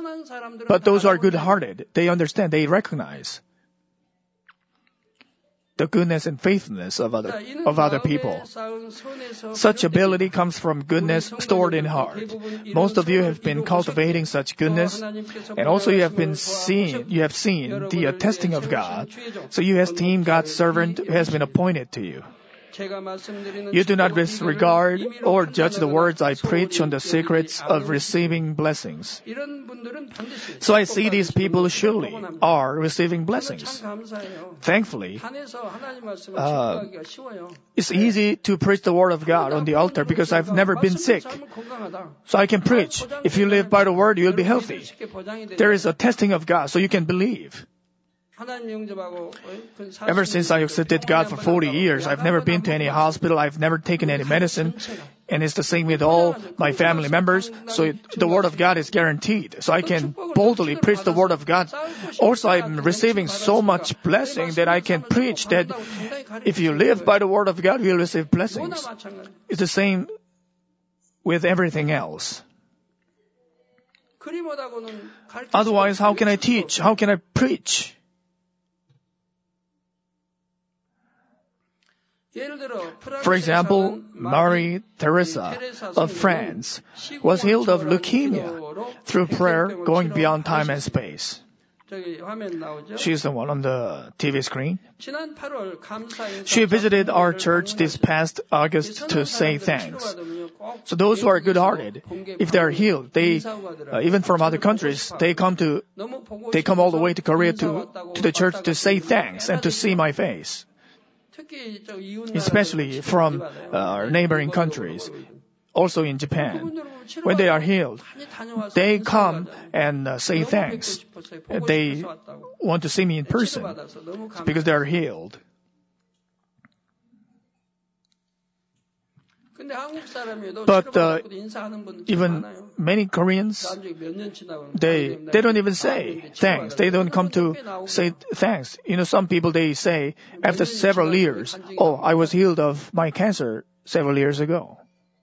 S2: But those who are good-hearted, they understand, they recognize. the goodness and faithfulness of other, of other people. Such ability comes from goodness stored in heart. Most of you have been cultivating such goodness, and also you have been seeing, you have seen the attesting of God. So you esteem God's servant who has been appointed to you. You do not disregard or judge the words I preach on the secrets of receiving blessings. So I see these people surely are receiving blessings. Thankfully, uh, it's easy to preach the word of God on the altar because I've never been sick. So I can preach. If you live by the word, you'll be healthy. There is a testing of God, so you can believe. Ever since I accepted God for forty years, I've never been to any hospital, I've never taken any medicine, and it's the same with all my family members, so it, the Word of God is guaranteed. So I can boldly preach the Word of God. Also, I'm receiving so much blessing that I can preach that if you live by the Word of God, you'll receive blessings. It's the same with everything else. Otherwise, how can I teach? How can I preach? For example, Marie Teresa of France was healed of leukemia through prayer going beyond time and space. She is the one on the T V screen. She visited our church this past August to say thanks. So those who are good-hearted, if they are healed, they, uh, even from other countries, they come to, they come all the way to Korea to, to the church to say thanks and to see my face. Especially from uh, our neighboring countries, also in Japan. When they are healed, they come and uh, say thanks. They want to see me in person because they are healed. But uh, even many Koreans, they they don't even say thanks. They don't come to say thanks. You know, some people, they say after several years, oh, I was healed of my cancer several years ago.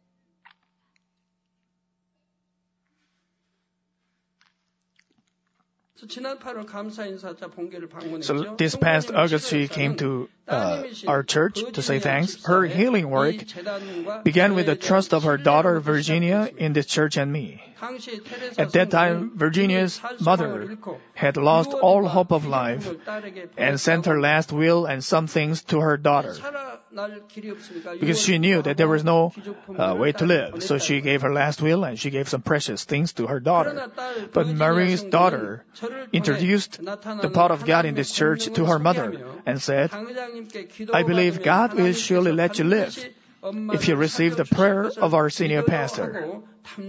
S2: So this past August, she came to uh, our church to say thanks. Her healing work began with the trust of her daughter Virginia in this church and me. At that time, Virginia's mother had lost all hope of life and sent her last will and some things to her daughter because she knew that there was no uh, way to live. So she gave her last will and she gave some precious things to her daughter. But Marie's daughter introduced the power of God in this church to her mother and said, I believe God will surely let you live if you receive the prayer of our senior pastor.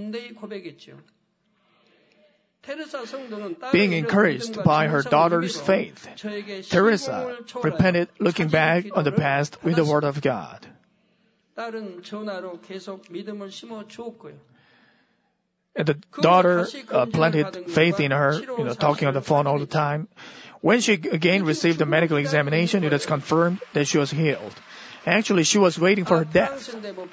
S2: Being encouraged by her daughter's faith, Teresa repented looking back on the past with the Word of God. And the daughter uh, planted faith in her, you know, talking on the phone all the time. When she again received the medical examination, it was confirmed that she was healed. Actually, she was waiting for her death.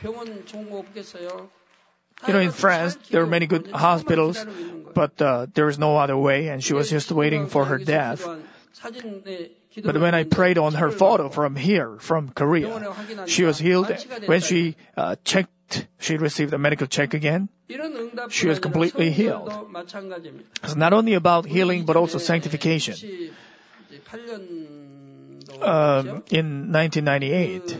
S2: You know, in France, there are many good hospitals, but uh, there is no other way, and she was just waiting for her death. But when I prayed on her photo from here, from Korea, she was healed. When she uh, checked, she received a medical check again. She was completely healed. It's not only about healing, but also sanctification. Um, in nineteen ninety-eight,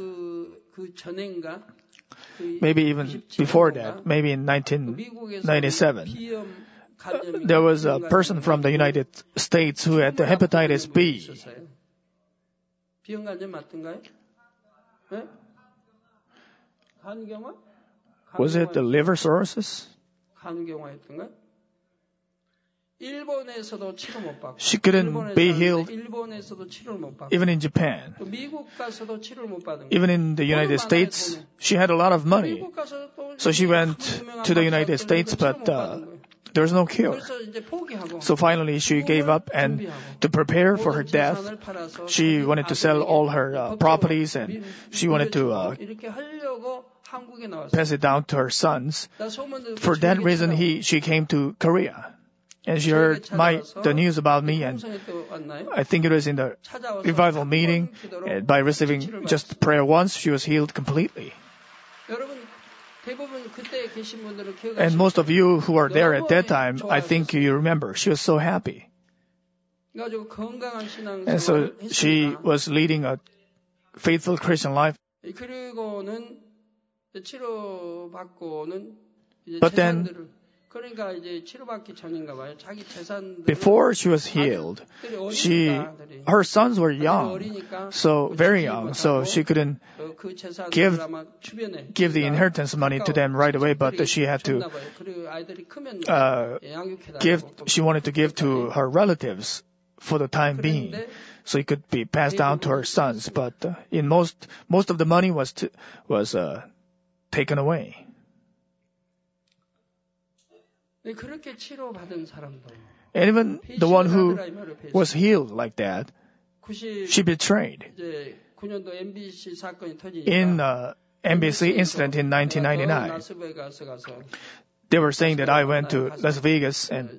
S2: maybe even before that, maybe in nineteen ninety-seven, uh, there was a person from the United States who had the hepatitis B. Was it the liver cirrhosis? She couldn't be healed even in Japan. Even in the United States, she had a lot of money. So she went to the United States, but uh, there was no cure. So finally, she gave up, and to prepare for her death, she wanted to sell all her uh, properties, and she wanted to uh, pass it down to her sons. For that reason, he she came to Korea. And she heard my the news about me, and I think it was in the revival meeting, and by receiving just prayer once, she was healed completely. And most of you who are there at that time, I think you remember, she was so happy. And so she was leading a faithful Christian life. But then, before she was healed, she, her sons were young, so very young, so she couldn't give, give the inheritance money to them right away, but she had to, uh, give, she wanted to give to her relatives for the time being, so it could be passed down to her sons, but uh, in most, most of the money was, to, was, uh, taken away. And even the one who was healed like that, she betrayed. In uh, M B C incident in nineteen ninety-nine, they were saying that I went to Las Vegas and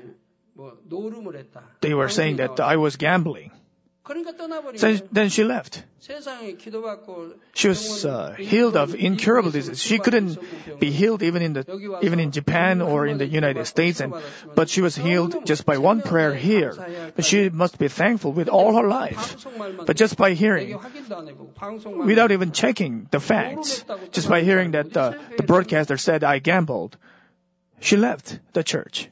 S2: they were saying that I was gambling. So then she left. She was uh, healed of incurable disease. She couldn't be healed even in the even in Japan or in the United States, and but she was healed just by one prayer here. But she must be thankful with all her life. But just by hearing, without even checking the facts, just by hearing that uh, the broadcaster said I gambled, she left the church.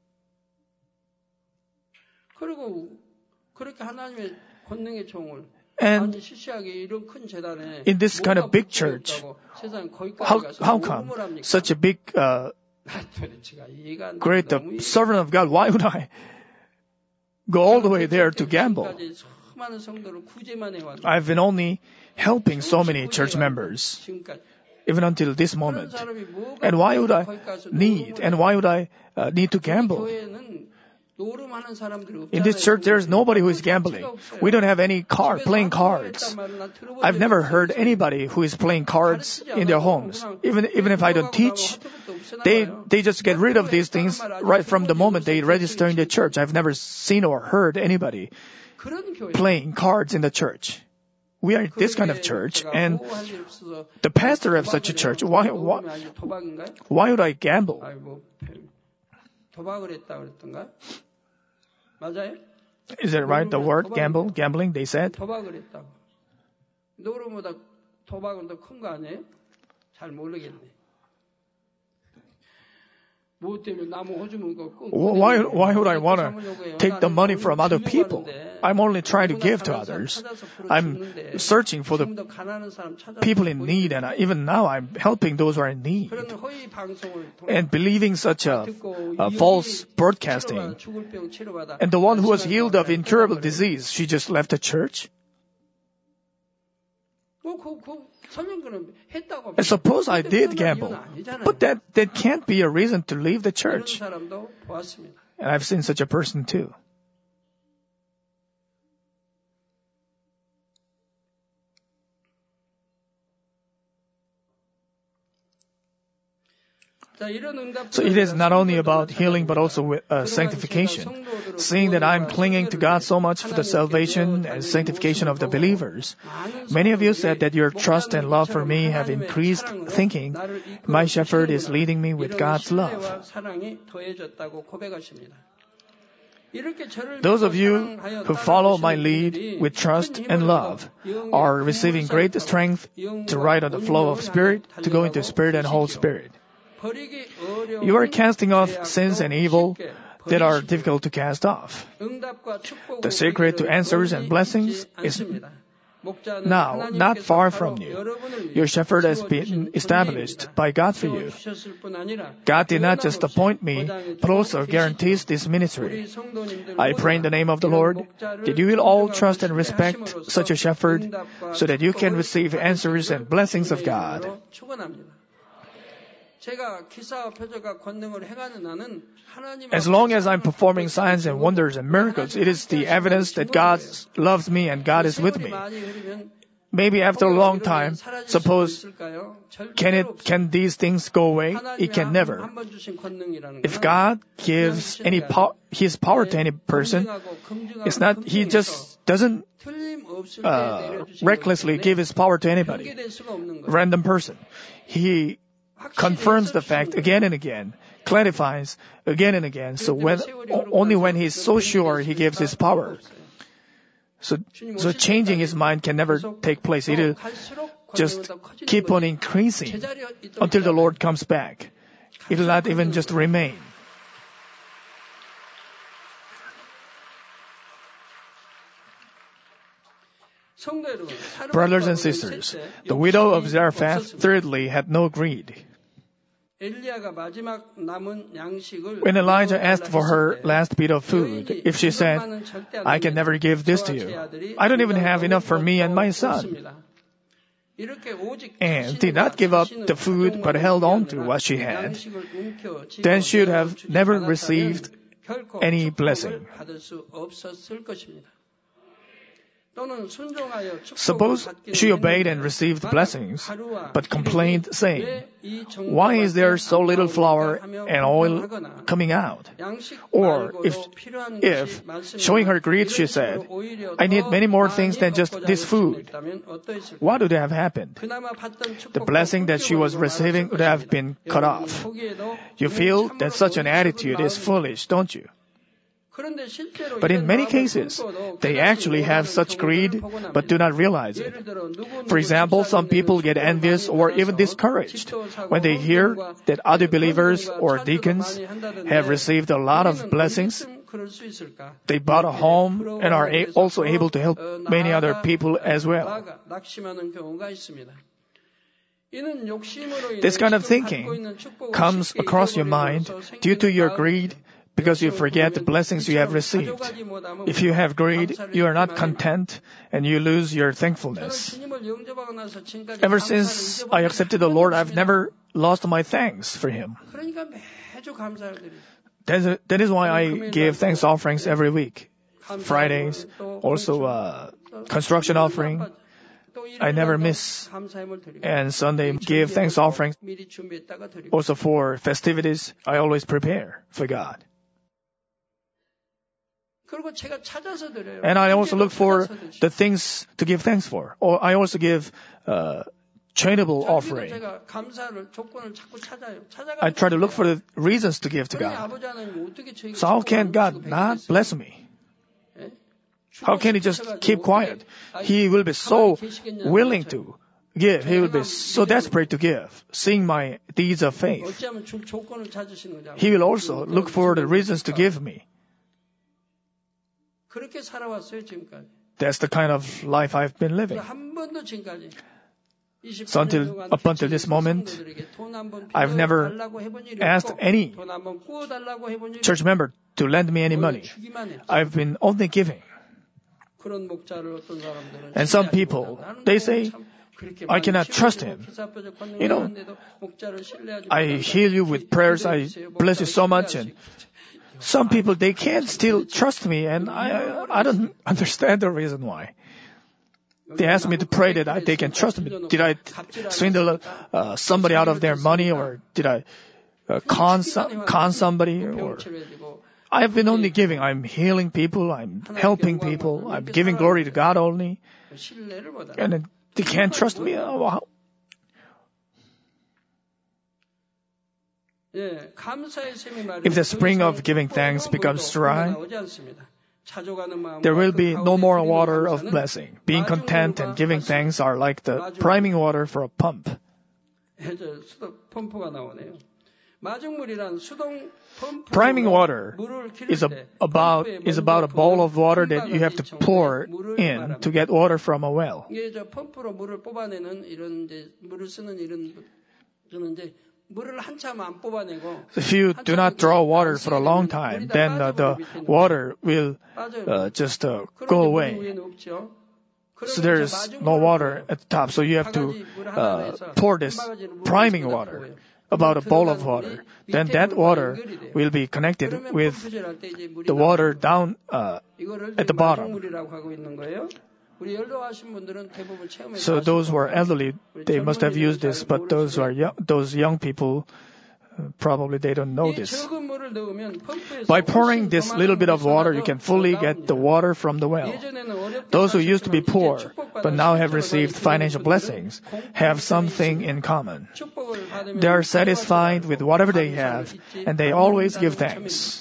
S2: And in this kind of big church, how, how come such a big, uh, great uh, servant of God, why would I go all the way there to gamble? I've been only helping so many church members, even until this moment. And why would I need, and why would I uh, need to gamble? In this church, there is nobody who is gambling. We don't have any card, playing cards. I've never heard anybody who is playing cards in their homes. Even, even if I don't teach, they, they just get rid of these things right from the moment they register in the church. I've never seen or heard anybody playing cards in the church. We are this kind of church, and the pastor of such a church, why, why, why would I gamble? Is that right? The word gamble, gambling, they said? Why, why would I want to take the money from other people? I'm only trying to give to others. I'm searching for the people in need, and even now I'm helping those who are in need. And believing such a, a false broadcasting, and the one who was healed of incurable disease, she just left the church? And suppose I did gamble, but that, that can't be a reason to leave the church. And I've seen such a person too. So it is not only about healing, but also with, uh, sanctification. Seeing that I'm clinging to God so much for the salvation and sanctification of the believers. Many of you said that your trust and love for me have increased, thinking, my shepherd is leading me with God's love. Those of you who follow my lead with trust and love are receiving great strength to ride on the flow of Spirit, to go into Spirit and whole Spirit. You are casting off sins and evil that are difficult to cast off. The secret to answers and blessings is now not far from you. Your shepherd has been established by God for you. God did not just appoint me, but also guarantees this ministry. I pray in the name of the Lord that you will all trust and respect such a shepherd so that you can receive answers and blessings of God. As long as I'm performing signs and wonders and miracles, it is the evidence that God loves me and God is with me. maybe after a long time, suppose, can it, can these things go away? It can never. If God gives any power, His power to any person, it's not, He just doesn't uh, recklessly give His power to anybody, random person. He confirms the fact again and again, clarifies again and again. So when, only when He's so sure He gives His power. So, so changing His mind can never take place. It will just keep on increasing until the Lord comes back. It will not even just remain. Brothers and sisters, the widow of Zarephath, thirdly, had no greed. When Elijah asked for her last bit of food, if she said, I can never give this to you, I don't even have enough for me and my son, and did not give up the food but held on to what she had, then she would have never received any blessing. Suppose she obeyed and received blessings, but complained, saying, why is there so little flour and oil coming out? Or if, if, showing her greed, she said, I need many more things than just this food, what would have happened? The blessing that she was receiving would have been cut off. You feel that such an attitude is foolish, don't you? But in many cases, they actually have such greed, but do not realize it. For example, some people get envious or even discouraged when they hear that other believers or deacons have received a lot of blessings. They bought a home and are a- also able to help many other people as well. This kind of thinking comes across your mind due to your greed, because you forget the blessings you have received. If you have greed, you are not content and you lose your thankfulness. Ever since I accepted the Lord, I've never lost my thanks for Him. That is why I give thanks offerings every week. Fridays, also uh, construction offering. I never miss. And Sunday, give thanks offerings. Also for festivities, I always prepare for God. And I also look for the things to give thanks for. Or I also give uh, charitable offering. I try to look for the reasons to give to God. So how can God not bless me? How can He just keep quiet? He will be so willing to give. He will be so desperate to give, seeing my deeds of faith. He will also look for the reasons to give me. That's the kind of life I've been living. So until, up until this moment, I've never asked any church member to lend me any money. I've been only giving. And some people, they say, I cannot trust him. You know, I heal you with prayers, I bless you so much, and some people, they can't still trust me, and I I don't understand the reason why. They ask me to pray that I, they can trust me. Did I swindle uh, somebody out of their money, or did I uh, con, con somebody? Or I've been only giving. I'm healing people. I'm helping people. I'm giving glory to God only. And then they can't trust me. Oh, wow. If the spring of giving thanks becomes dry, there will be no more water of blessing. Being content and giving thanks are like the priming water for a pump. Priming water is, a, about, is about a bowl of water that you have to pour in to get water from a well. If you do not draw water for a long time, then uh, the water will uh, just uh, go away. So there is no water at the top, so you have to uh, pour this priming water, about a bowl of water. Then that water will be connected with the water down uh, at the bottom. So those who are elderly, they must have used this, but those who are young, those young people, uh, probably they don't know this. By pouring this little bit of water, you can fully get the water from the well. Those who used to be poor, but now have received financial blessings, have something in common. They are satisfied with whatever they have, and they always give thanks.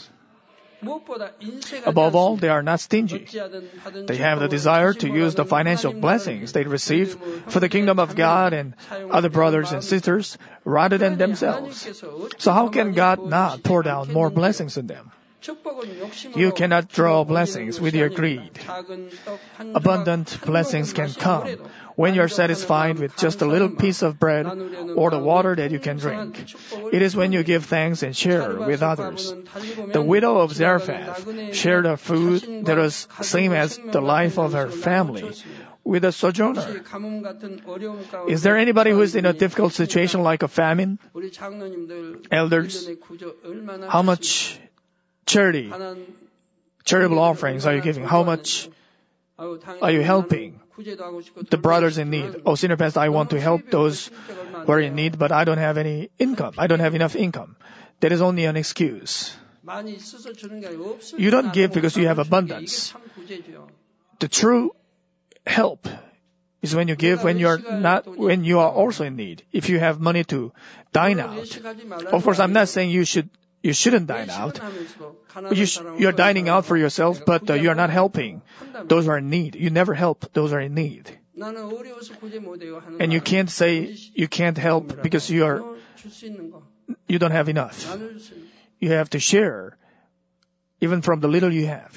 S2: Above all, they are not stingy. They have the desire to use the financial blessings they receive for the kingdom of God and other brothers and sisters rather than themselves. So how can God not pour down more blessings on them? You cannot draw blessings with your greed. Abundant blessings can come when you are satisfied with just a little piece of bread or the water that you can drink. It is when you give thanks and share with others. The widow of Zarephath shared a food that was same as the life of her family with a sojourner. Is there anybody who is in a difficult situation like a famine? Elders, how much charity, charitable offerings are you giving? How much are you helping the brothers in need? Oh, Senior Pastor, I want to help those who are in need, but I don't have any income. I don't have enough income. That is only an excuse. You don't give because you have abundance. The true help is when you give when you are not, when you are also in need. If you have money to dine out. Of course, I'm not saying you should You shouldn't dine out. You sh- you're dining out for yourself, but uh, you're not helping those who are in need. You never help those who are in need. And you can't say you can't help because you are, you don't have enough. You have to share, even from the little you have.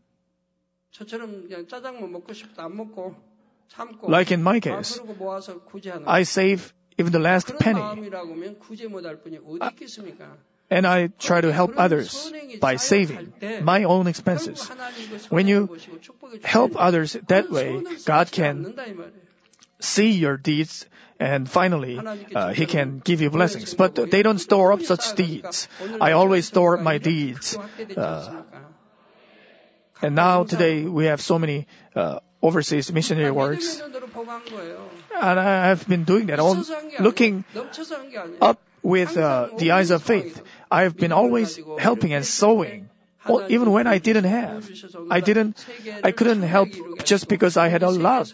S2: Like in my case, I save even the last penny. I, And I try to help others by saving my own expenses. When you help others that way, God can see your deeds and finally uh, He can give you blessings. But they don't store up such deeds. I always store up my deeds. Uh, and now today we have so many uh, overseas missionary works. And I have been doing that, all looking up with uh, the eyes of faith. I've been always helping and sowing, even when I didn't have. I didn't, I couldn't help just because I had a lot.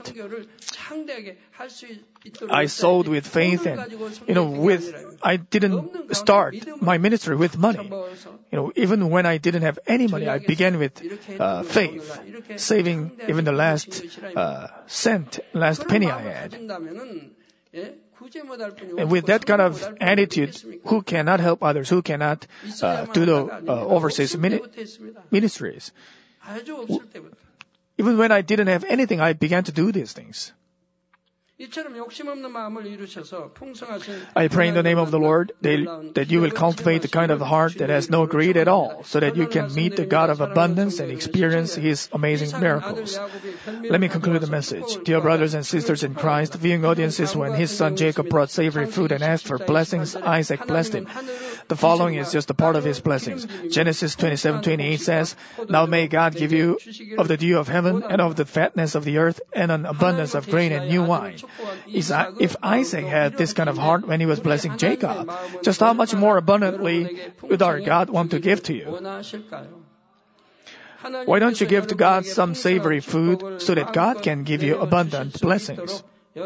S2: I sowed with faith and, you know, with, I didn't start my ministry with money. You know, even when I didn't have any money, I began with uh, faith, saving even the last uh, cent, last penny I had. And with that kind of attitude, who cannot help others? Who cannot uh, do the uh, overseas mini- ministries? Even when I didn't have anything, I began to do these things. I pray in the name of the Lord that, that you will cultivate the kind of heart that has no greed at all, so that you can meet the God of abundance and experience His amazing miracles. Let me conclude the message. Dear brothers and sisters in Christ, viewing audiences, when his son Jacob brought savory food and asked for blessings, Isaac blessed him. The following is just a part of his blessings. Genesis twenty-seven twenty-eight says, Now may God give you of the dew of heaven and of the fatness of the earth and an abundance of grain and new wine. If Isaac had this kind of heart when he was blessing Jacob, just how much more abundantly would our God want to give to you? Why don't you give to God some savory food so that God can give you abundant blessings?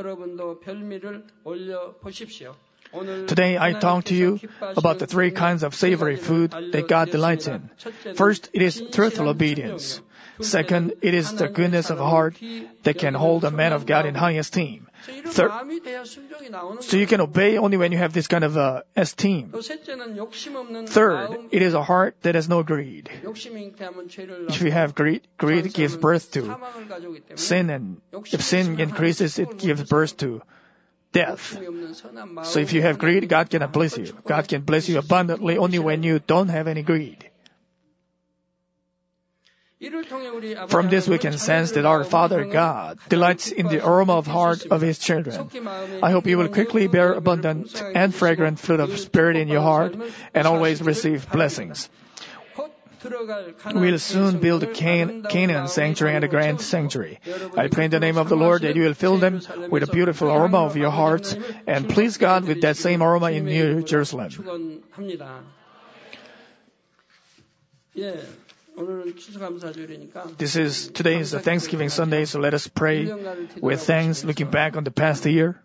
S2: Today I talk to you about the three kinds of savory food that God delights in. First, it is truthful obedience. Second, it is the goodness of heart that can hold a man of God in high esteem. Third, so you can obey only when you have this kind of uh, esteem. Third, it is a heart that has no greed. If you have greed, greed gives birth to sin, and if sin increases, it gives birth to death. So if you have greed, God cannot bless you. God can bless you abundantly only when you don't have any greed. From this we can sense that our Father God delights in the aroma of heart of His children. I hope you will quickly bear abundant and fragrant fruit of Spirit in your heart and always receive blessings. will soon build a Can- Canaan sanctuary and a grand sanctuary. I pray in the name of the Lord that you will fill them with a beautiful aroma of your hearts and please God with that same aroma in New Jerusalem. This is, today is a Thanksgiving Sunday, so let us pray with thanks, looking back on the past year.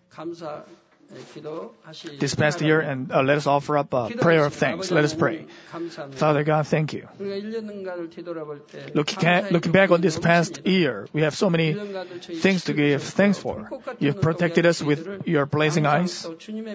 S2: This past year, and uh, let us offer up a prayer of thanks. Let us pray. Father God, thank you. Looking, at, looking back on this past year, we have so many things to give thanks for. You've protected us with your blazing eyes.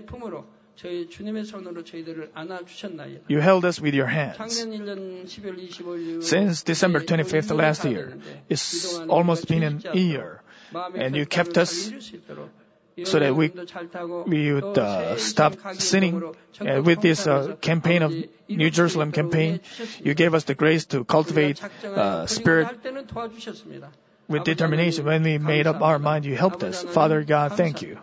S2: You held us with your hands. Since December twenty-fifth last year, it's almost been an year, and you kept us so that we, we would uh, stop sinning. And with this uh, campaign of New Jerusalem campaign, you gave us the grace to cultivate uh, spirit with determination. When we made up our mind, you helped us. Father God, thank you.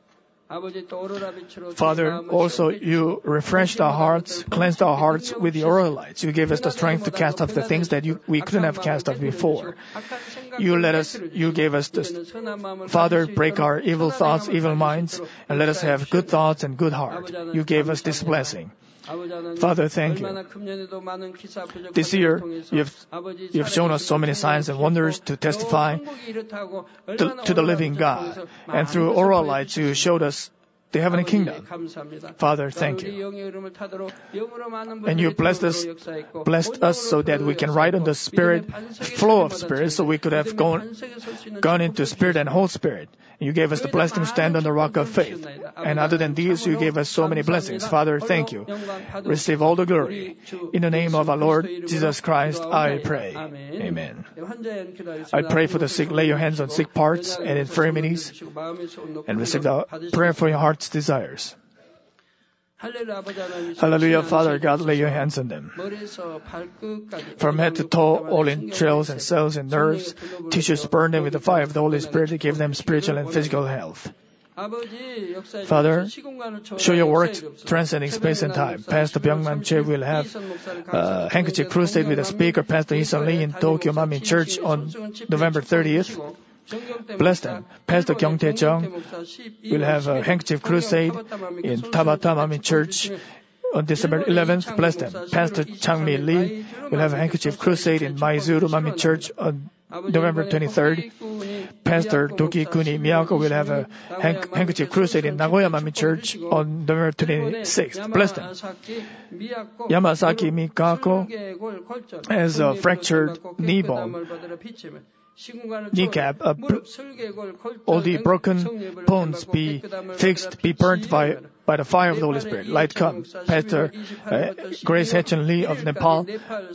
S2: Father, also you refreshed our hearts, cleansed our hearts with your oil lights. You gave us the strength to cast off the things that you, we couldn't have cast off before. You let us, you gave us the, Father, break our evil thoughts, evil minds, and let us have good thoughts and good heart. You gave us this blessing. Father, thank you. This year, you've, you've shown us so many signs and wonders to testify to, to the living God. And through oral lights, you showed us the heavenly kingdom. Father, thank you. And you blessed us, blessed us so that we can ride on the Spirit, flow of Spirit, so we could have gone, gone into Spirit and whole Spirit. You gave us the blessing to stand on the rock of faith. And other than these, you gave us so many blessings. Father, thank you. Receive all the glory. In the name of our Lord Jesus Christ, I pray. Amen. I pray for the sick. Lay your hands on sick parts and infirmities and receive the prayer for your heart's desires. Hallelujah, Father God, lay your hands on them. From head to toe, all entrails and cells and nerves, tissues, burn them with the fire of the Holy Spirit to give them spiritual and physical health. Father, show your work transcending space and time. Pastor Byungman Choi will have a handkerchief crusade with a speaker, Pastor Isan Lee in Tokyo Manmin Church on November thirtieth. Bless them. Pastor Kyung Tae Jung will have a handkerchief crusade in Tabata Manmin Church on December eleventh. Bless them. Pastor Chang Mi Lee will have a handkerchief crusade in Maizuru Manmin Church on November twenty-third. Pastor Doki Kuni Miyako will have a hand- handkerchief crusade in Nagoya Manmin Church on November twenty-sixth. Bless them. Yamasaki Mikako has a fractured knee bone. Kneecap, uh, all the broken bones be fixed, be burnt by, by the fire of the Holy Spirit. Light come. Pastor uh, Grace Hechan Lee of Nepal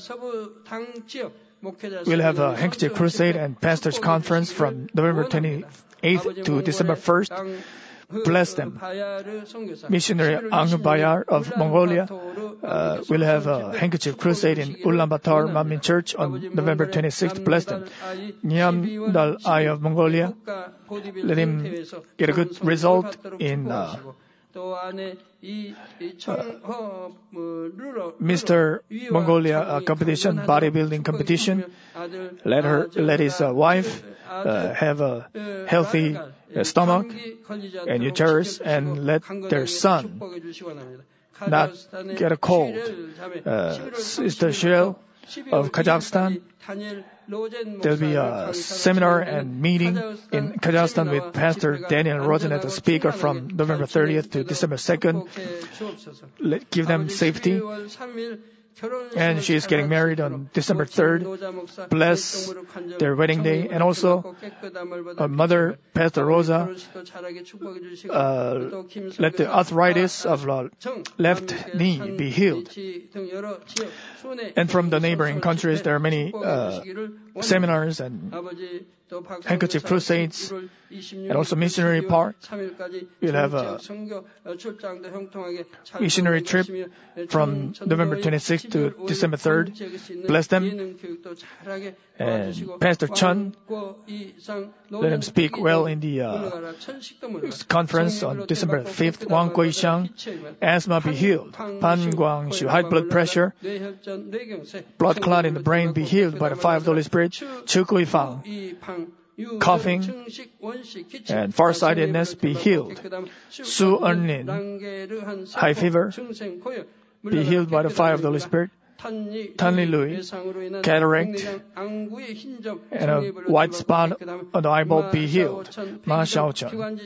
S2: will have a handkerchief crusade and pastor's conference from November twenty-eighth to December first. Bless them. Missionary Ang Bayar of Mongolia uh, will have a handkerchief crusade in Ulaanbaatar Manmin Church on November twenty-sixth. Bless them. Nyam Dal Ai of Mongolia, let him get a good result in uh, uh, Mister Mongolia uh, competition, bodybuilding competition. Let her, let his uh, wife uh, have a healthy uh, stomach and uterus, and let their son not get a cold. Uh, Sister Shil of Kazakhstan, there'll be a seminar and meeting in Kazakhstan with Pastor Daniel Rosen as a speaker from November thirtieth to December second. Let, give them safety. And she is getting married on December third. Bless their wedding day. And also, uh, Mother Pastor Rosa, uh, let the arthritis of the left knee be healed. And from the neighboring countries, there are many uh, seminars and handkerchief crusades, and also missionary part. We'll have a missionary trip from November twenty-sixth to December third. Bless them. And Pastor Chun, let him speak well in the uh, conference on December fifth. Wang Guishang, asthma be healed. Pan Guangshu, high blood pressure, blood clot in the brain be healed by the fire of the Holy Spirit. Chu Kui Fang, coughing and farsightedness be healed. Su Eunlin, high fever, be healed by the fire of the Holy Spirit. Tan Li Lui, cataract and a white spot on the eyeball be healed. Ma Xiaocheng,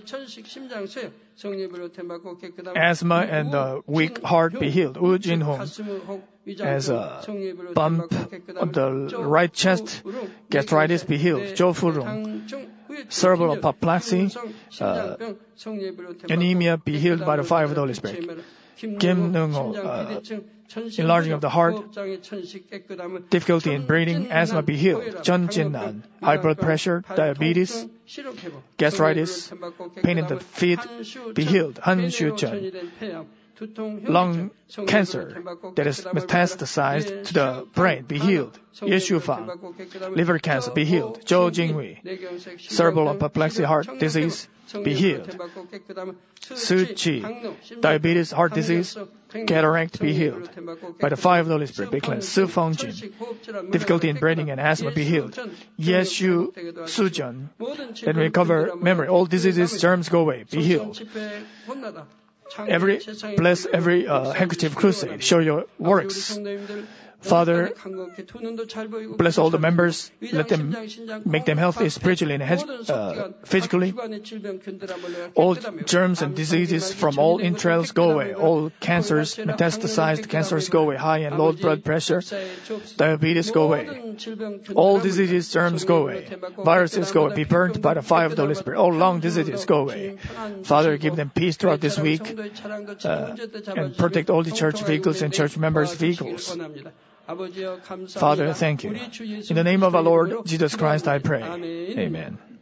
S2: asthma and a weak heart be healed. Wu Jinhong, as a bump on the right chest, gastritis be healed. Zhou Furong, cerebral apoplexy, uh, anemia be healed by the fire of the Holy Spirit. Kim Nung-ho, uh, enlarging of the heart, difficulty in breathing, asthma be healed. Chun Jin-nan, high blood pressure, diabetes, gastritis, pain in the feet be healed. Han Shu-chun, lung cancer that is metastasized to the brain be healed. Ye Shu-fang, liver cancer be healed. Zhou Jinghui, cerebral apoplexy, heart disease be healed. Su Chi, diabetes, heart disease, cataract be healed. By the fire of the Holy Spirit be cleansed. Su Fengjin, difficulty in breathing and asthma be healed. Ye Shu Sujun, then recover memory. All diseases, germs go away, be healed. Every bless every uh, handkerchief crusade. Show your works. Father, bless all the members. Let them make them healthy spiritually and uh, physically. All germs and diseases from all entrails go away. All cancers, metastasized cancers go away. High and low blood pressure, diabetes go away. All diseases, germs go away. Viruses go away. Be burnt by the fire of the Holy Spirit. All lung diseases go away. Father, give them peace throughout this week uh, and protect all the church vehicles and church members' vehicles. Father, thank you. In the name of our Lord Jesus Christ, I pray. Amen.